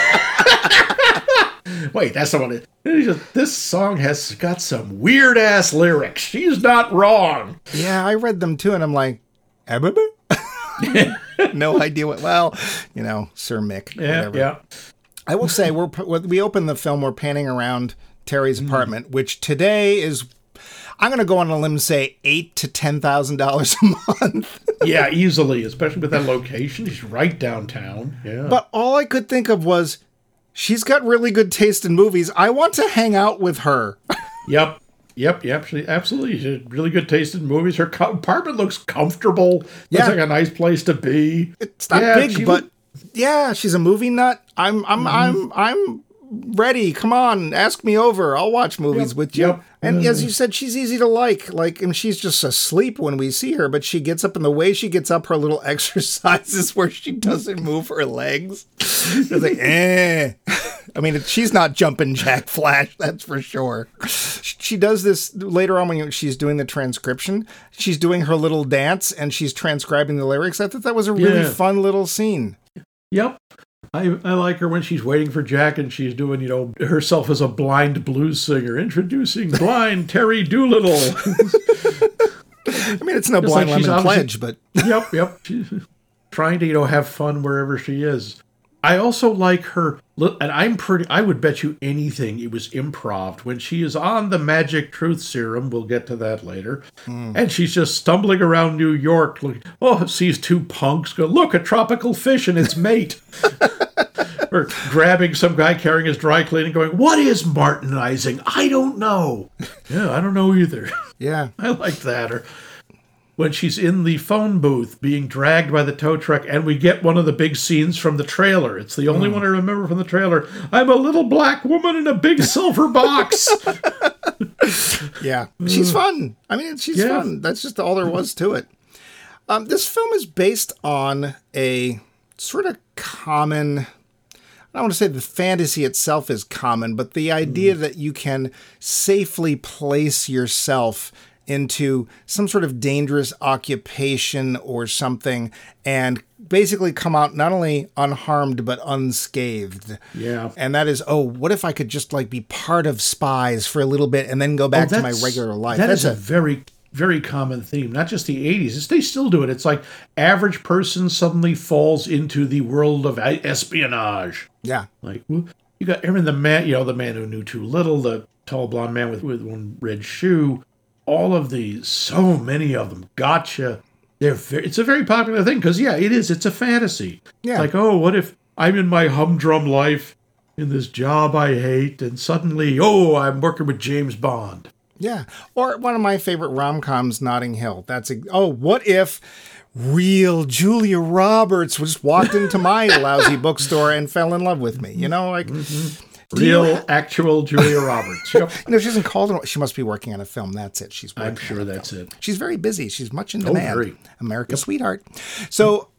Wait, that's the one. It, it's just- this song has got some weird ass lyrics. She's not wrong. Yeah, I read them too, and I'm like, "Abba?" No idea what. Well, you know, Sir Mick. Yeah, whatever. yeah. I will say we're we open the film. We're panning around Terry's apartment, which today is. I'm going to go on a limb and say eight to ten thousand dollars a month. Yeah, easily, especially with that location. She's right downtown. Yeah. But all I could think of was, she's got really good taste in movies. I want to hang out with her. Yep. Yep, yep, she, absolutely. She had really good taste in movies. Her co- apartment looks comfortable. Looks Yeah. like a nice place to be. It's not Yeah, big, she but look- yeah, she's a movie nut. I'm, I'm, I'm, I'm ready. Come on, ask me over. I'll watch movies Yep, with you. yep. And as you said, she's easy to like. Like, and she's just asleep when we see her, but she gets up, and the way she gets up, her little exercises where she doesn't move her legs. It's like, eh. I mean, she's not Jumpin' Jack Flash, that's for sure. She does this later on when she's doing the transcription. She's doing her little dance, and she's transcribing the lyrics. I thought that was a really Yeah. fun little scene. Yep. I, I like her when she's waiting for Jack and she's doing, you know, herself as a blind blues singer. Introducing blind Terry Doolittle. I mean, it's no It's Blind like she's Lemon obviously- Pledge, but Yep, yep. She's trying to, you know, have fun wherever she is. I also like her, and I'm pretty, I would bet you anything it was improv when she is on the magic truth serum. We'll get to that later. And she's just stumbling around New York. Look, oh, sees two punks go, look, a tropical fish and its mate. Or grabbing some guy carrying his dry cleaning going, what is Martinizing? I don't know. Yeah, I don't know either. yeah. I like that. Or when she's in the phone booth being dragged by the tow truck, and we get one of the big scenes from the trailer. It's the only one I remember from the trailer. I'm a little black woman in a big silver box. Yeah, she's fun. I mean, she's Yeah. fun. That's just all there was to it. Um, this film is based on a sort of common. I don't want to say the fantasy itself is common, but the idea that you can safely place yourself into some sort of dangerous occupation or something and basically come out not only unharmed but unscathed. Yeah. And that is, oh, what if I could just like be part of Spies for a little bit and then go back to my That's- regular life? That That's is a very, very common theme. Not just the eighties. It's, they still do it. It's like average person suddenly falls into the world of espionage. yeah. Like, well, you got Aaron, the man, you know, the man who knew too little, the tall blonde man with, with one red shoe. All of these, so many of them, gotcha. They're very, it's a very popular thing because, yeah, it is. It's a fantasy. Yeah. It's like, oh, what if I'm in my humdrum life in this job I hate, and suddenly, oh, I'm working with James Bond. Yeah. Or one of my favorite rom-coms, Notting Hill. That's a, oh, what if real Julia Roberts just walked into my lousy bookstore and fell in love with me? You know, like, do you Real, actual Julia Roberts. Yep. you know, she hasn't called it. She must be working on a film. That's it. She's working I'm sure on a that's film. it. She's very busy. She's much in Oh, demand. very. America's sweetheart. So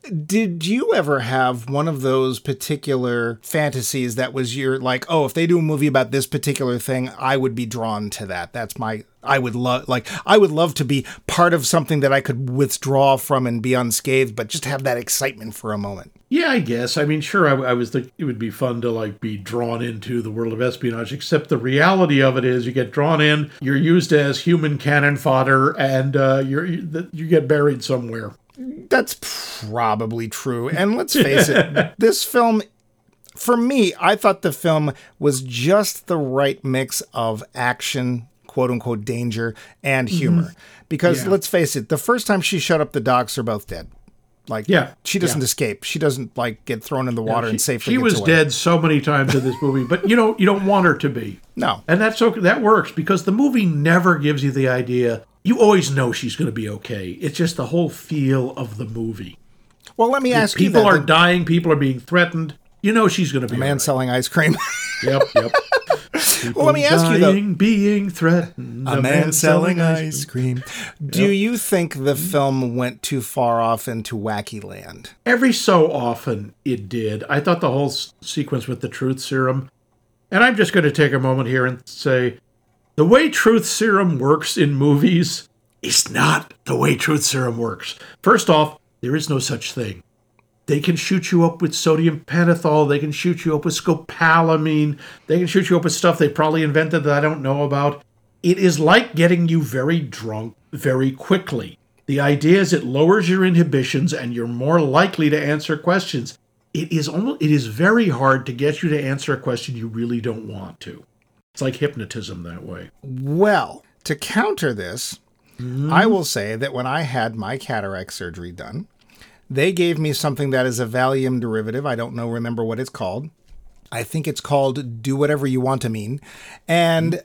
Did you ever have one of those particular fantasies that was your, like, oh, if they do a movie about this particular thing, I would be drawn to that. That's my, I would love, like, I would love to be part of something that I could withdraw from and be unscathed, but just have that excitement for a moment. Yeah, I guess. I mean, sure, I, I was thinking it would be fun to, like, be drawn into the world of espionage, except the reality of it is you get drawn in, you're used as human cannon fodder, and uh, you're, you, you get buried somewhere. That's probably true. And let's face it, this film, for me, I thought the film was just the right mix of action, quote unquote, danger, and humor. Mm-hmm. Because yeah. let's face it, the first time she shut up the docks are both dead. Like, yeah, she doesn't yeah. escape. She doesn't, like, get thrown in the water yeah, she, and safely She was away. dead so many times in this movie, but you know, you don't want her to be. No. And that's okay. That works because the movie never gives you the idea. You always know she's going to be okay. It's just the whole feel of the movie. Well, let me ask people you People are that. dying. People are being threatened. You know she's going to be A man right. selling ice cream. Yep, yep. Well, let me ask dying, you, though. being threatened. A, a man, man selling, selling ice cream. cream. Do yep. you think the film went too far off into wacky land? Every so often it did. I thought the whole s- sequence with the truth serum, and I'm just going to take a moment here and say, the way truth serum works in movies is not the way truth serum works. First off, there is no such thing. They can shoot you up with sodium pentothal. They can shoot you up with scopolamine. They can shoot you up with stuff they probably invented that I don't know about. It is like getting you very drunk very quickly. The idea is it lowers your inhibitions and you're more likely to answer questions. It is almost, it is very hard to get you to answer a question you really don't want to. It's like hypnotism that way. Well, to counter this, mm. I will say that when I had my cataract surgery done, they gave me something that is a Valium derivative. I don't know, remember what it's called. I think it's called Do Whatever You Want to Mean. And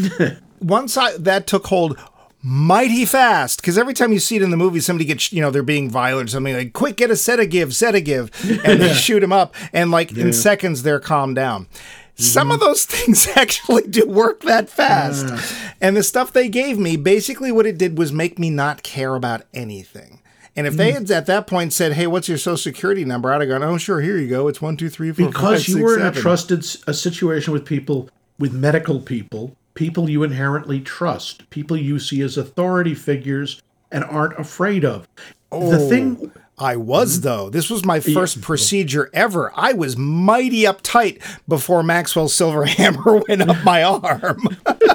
once I that took hold mighty fast, because every time you see it in the movie, somebody gets, you know, they're being violent or something, like, quick, get a sedative, sedative, and they shoot them up. And like yeah. in seconds, they're calmed down. Some of those things actually do work that fast. Yeah. And the stuff they gave me, basically what it did was make me not care about anything. And if mm. they had at that point said, hey, what's your social security number? I'd have gone, oh, sure, here you go. It's one, two, three, four, because five, you six, were seven. in a trusted a situation with people, with medical people, people you inherently trust, people you see as authority figures and aren't afraid of. Oh. The thing... I was, though. This was my first yeah. procedure ever. I was mighty uptight before Maxwell's silver hammer went up my arm.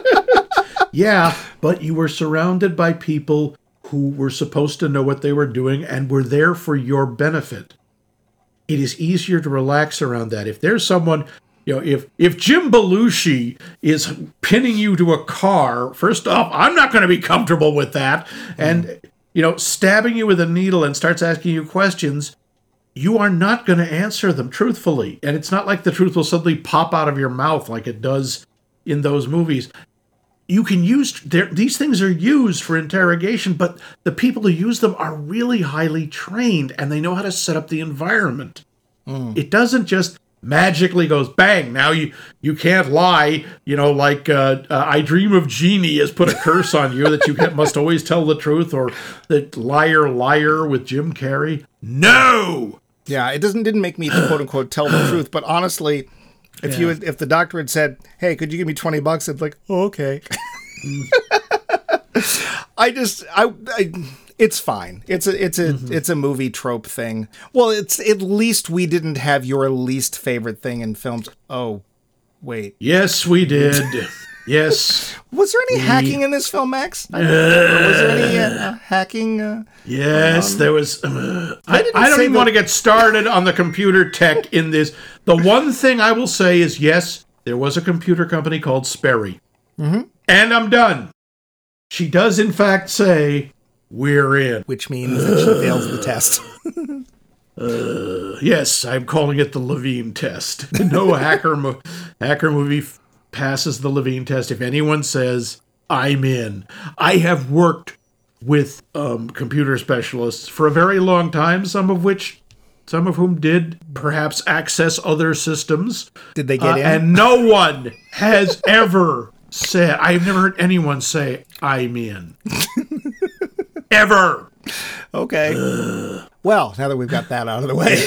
Yeah, but you were surrounded by people who were supposed to know what they were doing and were there for your benefit. It is easier to relax around that. If there's someone, you know, if, if Jim Belushi is pinning you to a car, first off, I'm not going to be comfortable with that. Mm. And... you know, stabbing you with a needle and starts asking you questions, you are not going to answer them truthfully. And it's not like the truth will suddenly pop out of your mouth like it does in those movies. You can use, these things are used for interrogation, but the people who use them are really highly trained and they know how to set up the environment. Mm. It doesn't just magically goes, bang, now you, you can't lie, you know, like uh, uh, I Dream of Jeannie has put a curse on you that you must always tell the truth, or the Liar, Liar with Jim Carrey. No! Yeah, it doesn't didn't make me, quote unquote, tell the truth, but honestly, if yeah. you had, if the doctor had said, hey, could you give me twenty bucks? I'd be like, oh, okay. I just, I... I It's fine. It's a it's a mm-hmm. it's a movie trope thing. Well, it's at least we didn't have your least favorite thing in films. Oh, wait. Yes, we did. Yes. Was there any we... hacking in this film, Max? Uh, was there any uh, hacking? Uh, yes, um, there was. Uh, I, I don't even that... want to get started on the computer tech in this. The one thing I will say is, yes, there was a computer company called Sperry. Mm-hmm. And I'm done. She does, in fact, say... we're in. Which means that she fails the test. uh, yes, I'm calling it the Levine test. No hacker, mo- hacker movie f- passes the Levine test. If anyone says, I'm in. I have worked with um, computer specialists for a very long time, some of which, some of whom did perhaps access other systems. Did they get uh, in? And no one has ever said, I've never heard anyone say, I'm in. Ever. Okay. Well, now that we've got that out of the way,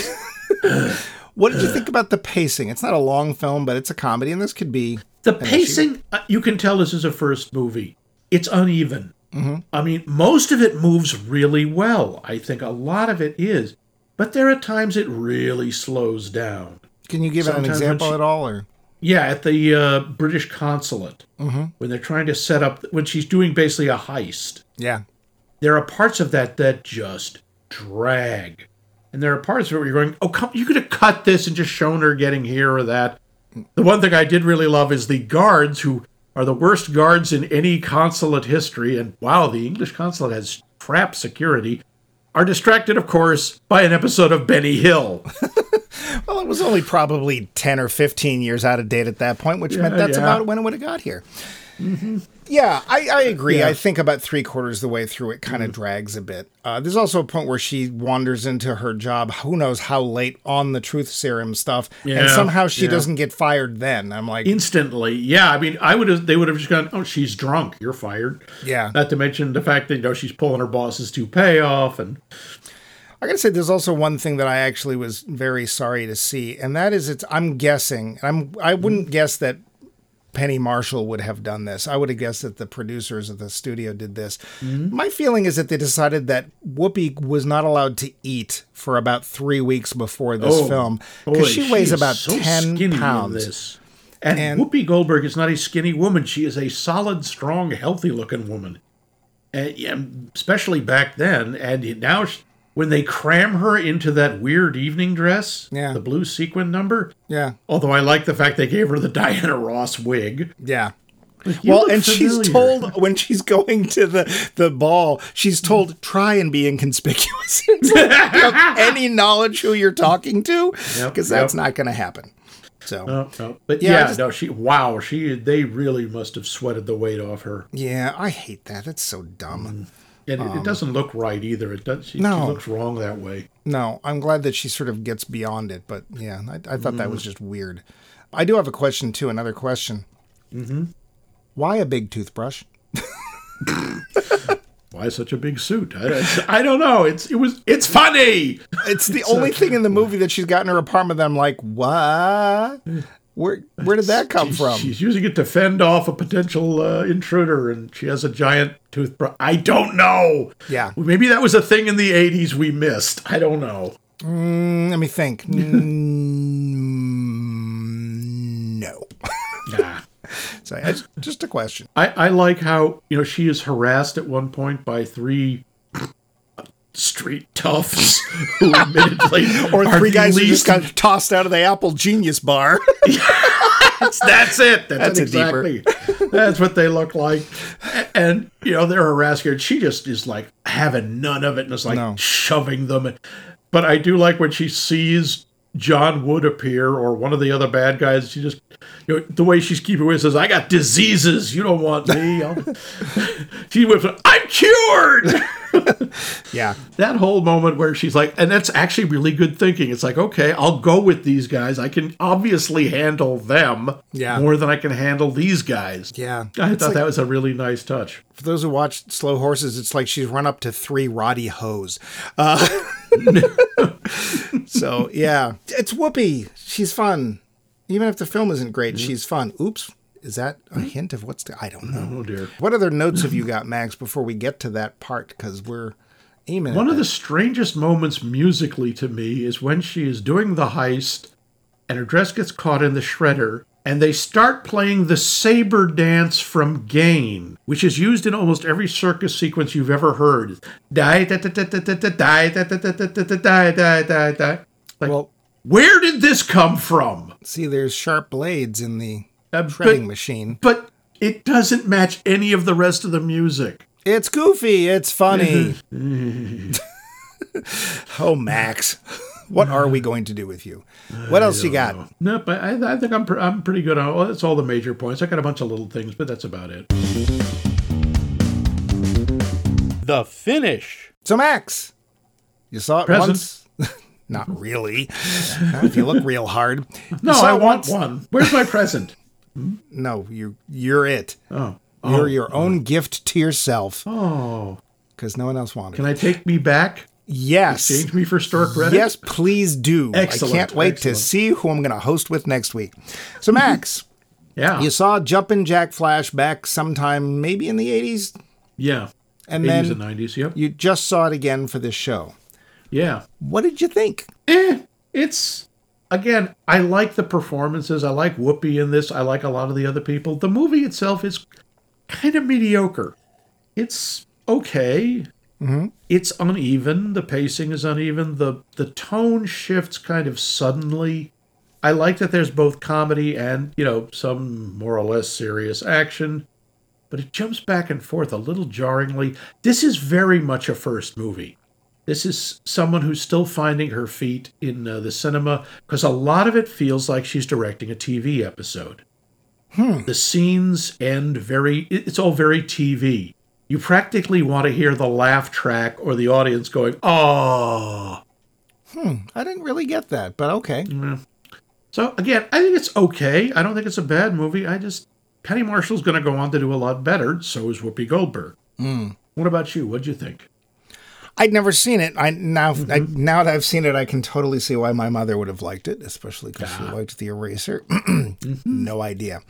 what did you think about the pacing? It's not a long film, but it's a comedy, and this could be The pacing, uh, you can tell this is a first movie. It's uneven. Mm-hmm. I mean, most of it moves really well. I think a lot of it is. But there are times it really slows down. Can you give it an Sometimes when example she- at all? Or Yeah, at the uh, British consulate, Mm-hmm. when they're trying to set up, when she's doing basically a heist, Yeah. there are parts of that that just drag. And there are parts where you're going, oh, come, you could have cut this and just shown her getting here or that. The one thing I did really love is the guards, who are the worst guards in any consulate history, and wow, the English consulate has crap security, are distracted, of course, by an episode of Benny Hill. Well, it was only probably ten or fifteen years out of date at that point, which Yeah, meant that's yeah. about when it would have got here. Yeah, I, I agree. Yeah. I think about three quarters of the way through, it kind of drags a bit. Uh, there's also a point where she wanders into her job, who knows how late, on the truth serum stuff, and Yeah, somehow she yeah. doesn't get fired then. I'm like, Instantly. Yeah, I mean, I would have, they would have just gone, oh, she's drunk, you're fired. yeah. Not to mention the fact that, you know, she's pulling her boss's toupee off, and I gotta say, there's also one thing that I actually was very sorry to see, and that is, it's. I'm guessing, I'm. I wouldn't guess that Penny Marshall would have done this. I would have guessed that the producers of the studio did this. My feeling is that they decided that Whoopi was not allowed to eat for about three weeks before this Oh, film boy, because she weighs is about so ten skinny in pounds. this. And, And- Whoopi Goldberg is not a skinny woman. She is a solid, strong, healthy-looking woman. And, yeah, especially back then. And now, she, when they cram her into that weird evening dress, Yeah. the blue sequin number, Yeah, although I like the fact they gave her the Diana Ross wig. yeah. You Well, look and she's familiar. told when she's going to the, the ball, she's told, try and be inconspicuous. It's like, you have any knowledge who you're talking to? Because Yep, that's yep. not going to happen. So, No, no. But Yeah, I yeah, just- no, she, wow, she, they really must have sweated the weight off her. yeah, I hate that. That's so dumb. And it, it doesn't look right either. It does. She, Um, No. she looks wrong that way. No, I'm glad that she sort of gets beyond it. But yeah, I, I thought that was just weird. I do have a question, too. Another question. Mm-hmm. Why a big toothbrush? Why such a big suit? I, I don't know. It's it was it's funny. It's the only thing in the movie that she's got in her apartment that I'm like, what? Where where did that come She's- from? She's using it to fend off a potential uh, intruder, and she has a giant toothbrush. I don't know. Yeah. Maybe that was a thing in the eighties we missed. I don't know. Mm, let me think. Mm, no. Nah. So it's just a question. I, I like how, you know, she is harassed at one point by three street toughs who admittedly Or are three the guys who just least- got tossed out of the Apple Genius bar. That's, that's it. That's, That's it a deeper. exactly. That's what they look like. A- And, you know, they're harassing her. She just is like having none of it and is like No. shoving them. But I do like when she sees John Wood appear or one of the other bad guys. She just, you know, the way she's keeping away says, I got diseases. You don't want me. I'll... she whips it, I'm cured. Yeah. That whole moment where she's like, and that's actually really good thinking. It's like, okay, I'll go with these guys. I can obviously handle them Yeah. more than I can handle these guys. Yeah. I It's thought like- that was a really nice touch. For those who watch Slow Horses, it's like she's run up to three Roddy Hoes. Uh, so, yeah. It's Whoopi. She's fun. Even if the film isn't great, she's fun. Oops. Is that a hint of what's to... I don't know. Oh, dear. What other notes have you got, Max, before we get to that part? Because we're aiming One at of the that. strangest moments musically to me is when she is doing the heist and her dress gets caught in the shredder and they start playing the saber dance from Gain, which is used in almost every circus sequence you've ever heard. Die, da, da, da, da, da, da, die, da, da, da, da, da, da, die, die, die, die. Like, Well, where did this come from? see, there's sharp blades in the Uh, shredding but, machine. but it doesn't match any of the rest of the music. It's goofy. It's funny. Oh, Max. What are we going to do with you? What else you got? Nope, I, I think I'm, pr- I'm pretty good on well, that's all the major points. I got a bunch of little things, but that's about it. The finish. So, Max, you saw it Present. once? Not really. Not if you look real hard. You No, saw I it want once? one. Where's my present? No, you, you're it. Oh. You're Oh. your own gift to yourself. Oh. because no one else wanted Can it. I take me back? Yes. Exchange me for store credit? Yes, please do. Excellent, I can't wait excellent. to see who I'm going to host with next week. So, Max, Yeah. you saw Jumpin' Jack Flash back sometime maybe in the eighties, Yeah. and eighties then and nineties, yep. you just saw it again for this show. Yeah. What did you think? Eh, it's, again, I like the performances. I like Whoopi in this. I like a lot of the other people. The movie itself is kind of mediocre. It's okay. Mm-hmm. It's uneven. The pacing is uneven. The the tone shifts kind of suddenly. I like that there's both comedy and, you know, some more or less serious action, but it jumps back and forth a little jarringly. This is very much a first movie. This is someone who's still finding her feet in uh, the cinema, because a lot of it feels like she's directing a T V episode. Hmm. The scenes end very, it's all very T V. You practically want to hear the laugh track or the audience going, oh. Hmm. I didn't really get that, but okay. So again, I think it's okay. I don't think it's a bad movie. I just, Penny Marshall's going to go on to do a lot better. So is Whoopi Goldberg. Mm. What about you? What'd you think? I'd never seen it. I now, Mm-hmm. I, now that I've seen it, I can totally see why my mother would have liked it, especially because she Ah. liked The Eraser. Mm-hmm. No idea.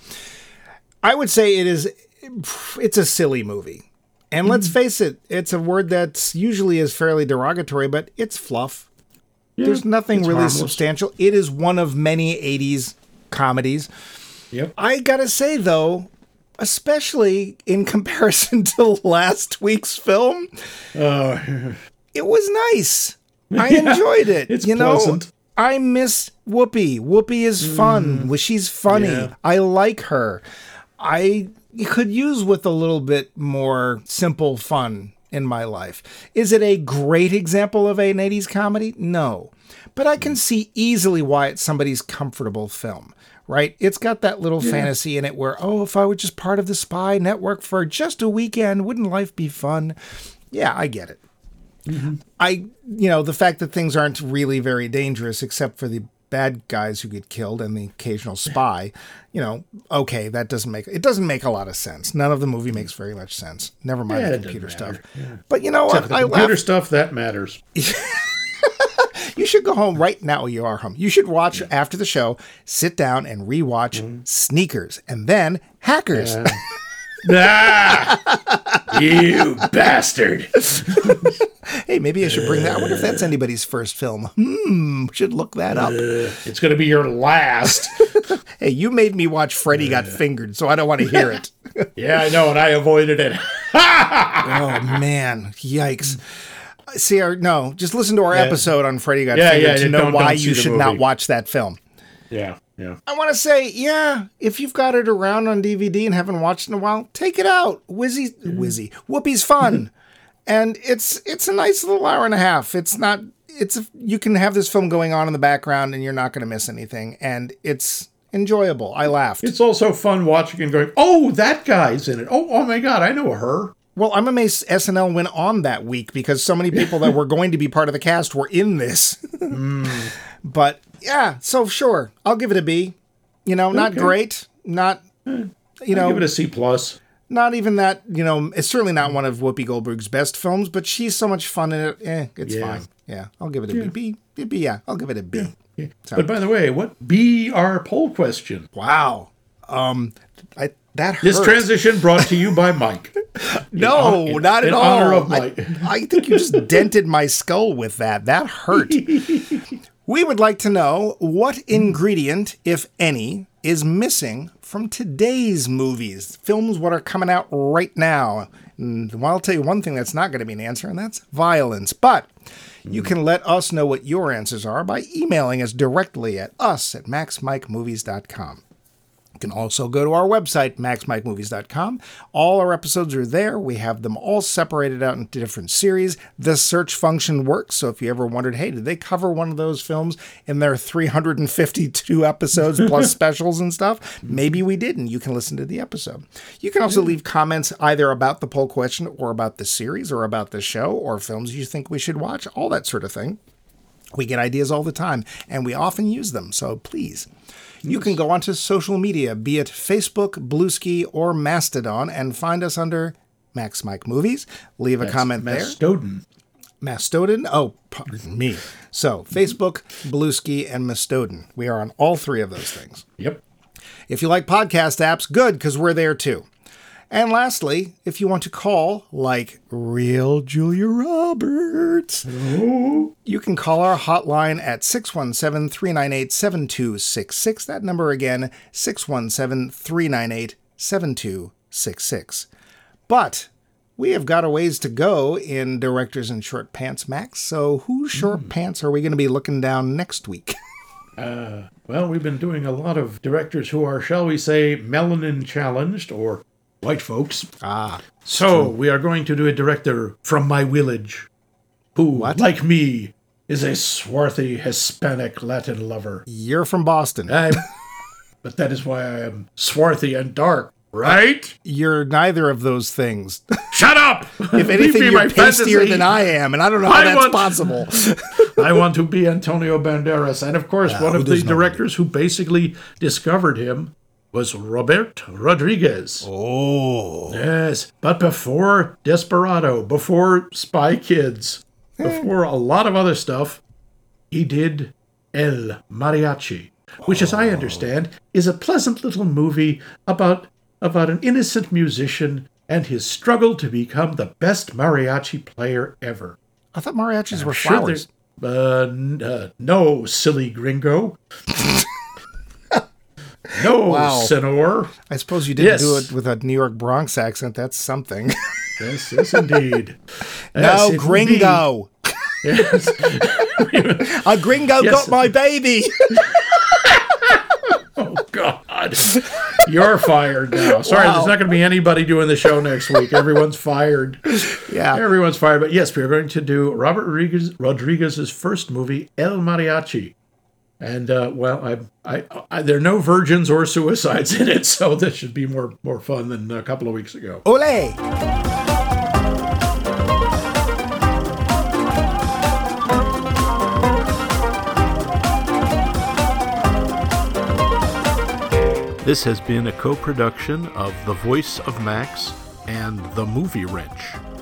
I would say it is. It's a silly movie. And let's Mm-hmm. face it, it's a word that's usually is fairly derogatory, but it's fluff. Yeah, There's nothing it's really harmless. substantial. It is one of many eighties comedies. Yep. I gotta say, though, especially in comparison to last week's film, Uh, it was nice. I enjoyed it. it's you know, pleasant. I miss Whoopi. Whoopi is fun. Well, she's funny. Yeah. I like her. I could use with a little bit more simple fun in my life. Is it a great example of an eighties comedy? No. But I can see easily why it's somebody's comfortable film, right? It's got that little fantasy in it where, oh, if I were just part of the spy network for just a weekend, wouldn't life be fun? Yeah, I get it. I, you know, the fact that things aren't really very dangerous except for the bad guys who get killed and the occasional spy, you know, okay, that doesn't make, it doesn't make a lot of sense. None of the movie makes very much sense. Never mind Yeah, the it computer doesn't stuff. matter. But you know Except what? for I the computer laughed. stuff, that matters. You should go home right now. You are home. You should watch after the show, sit down and rewatch Sneakers and then Hackers. Ah! You bastard. Hey, maybe I should bring that. I wonder if that's anybody's first film. Hmm, should look that up. It's going to be your last. Hey, you made me watch Freddy Got Fingered, so I don't want to hear it. Yeah, I know, and I avoided it. Oh, man. Yikes. See, our, no, just listen to our Yeah. episode on Freddy Got Yeah, Fingered yeah, to don't- know don't why see you the should not movie. watch that film. Yeah, yeah. I want to say, yeah, if you've got it around on D V D and haven't watched in a while, take it out. Wizzy, Wizzy, Whoopi's fun, and it's it's a nice little hour and a half. It's not. It's a, you can have this film going on in the background, and you're not going to miss anything, and it's enjoyable. I laughed. It's also fun watching and going, oh, that guy's in it. Oh, oh my God, I know her. Well, I'm amazed S N L went on that week because so many people that were going to be part of the cast were in this. Mm. But yeah, so sure, I'll give it a B. You know, not Okay. great, not you I'll know, give it a C plus. not even that. You know, it's certainly not one of Whoopi Goldberg's best films, but she's so much fun in it. Eh, it's Yeah. fine. Yeah, I'll give it a B. B. B. Yeah, I'll give it a B. So- But by the way, what be our poll question? Wow. Um, I that hurt. This transition brought to you by Mike. No, In hon- not at in all. honor of I, Mike. I think you just dented my skull with that. That hurt. We would like to know what ingredient, if any, is missing from today's movies, films what are coming out right now. And well, I'll tell you one thing that's not going to be an answer, and that's violence. But you can let us know what your answers are by emailing us directly at us at max mike movies dot com. You can also go to our website, max mike movies dot com. All our episodes are there. We have them all separated out into different series. The search function works, so if you ever wondered, hey, did they cover one of those films in their three hundred fifty-two episodes plus specials and stuff? Maybe we didn't. You can listen to the episode. You can also leave comments either about the poll question or about the series or about the show or films you think we should watch, all that sort of thing. We get ideas all the time, and we often use them, so please. You can go onto social media, be it Facebook, Bluesky, or Mastodon, and find us under Max Mike Movies. Leave a That's comment there. Mastodon. Mastodon? Oh, pardon me. So, Facebook, Bluesky, and Mastodon. We are on all three of those things. Yep. If you like podcast apps, good, because we're there too. And lastly, if you want to call like real Julia Roberts, Oh. you can call our hotline at six one seven, three nine eight, seven two six six. That number again, six one seven, three nine eight, seven two six six. But we have got a ways to go in Directors in Short Pants, Max. So whose short mm. pants are we going to be looking down next week? uh, well, we've been doing a lot of directors who are, shall we say, melanin challenged, or white folks. Ah. So true. We are going to do a director from my village who, what? like me, is a swarthy Hispanic Latin lover. You're from Boston. I'm, but that is why I am swarthy and dark, right? You're neither of those things. Shut up! If anything, you're pastier than I am, and I don't know how I that's want, possible. I want to be Antonio Banderas. And of course, uh, one of the directors who basically discovered him was Robert Rodriguez. Oh. Yes, but before Desperado, before Spy Kids, eh. before a lot of other stuff, he did El Mariachi, which, oh. as I understand, is a pleasant little movie about, about an innocent musician and his struggle to become the best mariachi player ever. I thought mariachis were sure flowers. Uh, n- uh, no, silly gringo. No, wow. Senor. I suppose you didn't yes. do it with a New York Bronx accent. That's something. Yes, yes, indeed. No, yes, gringo. Yes. A gringo yes. got my baby. Oh, God. You're fired now. Sorry, wow. There's not going to be anybody doing the show next week. Everyone's fired. Yeah. Everyone's fired. But yes, we're going to do Robert Rodriguez, Rodriguez's first movie, El Mariachi. And, uh, well, I, I, I, there are no virgins or suicides in it, so this should be more, more fun than a couple of weeks ago. Olé! This has been a co-production of The Voice of Max and The Movie Wrench.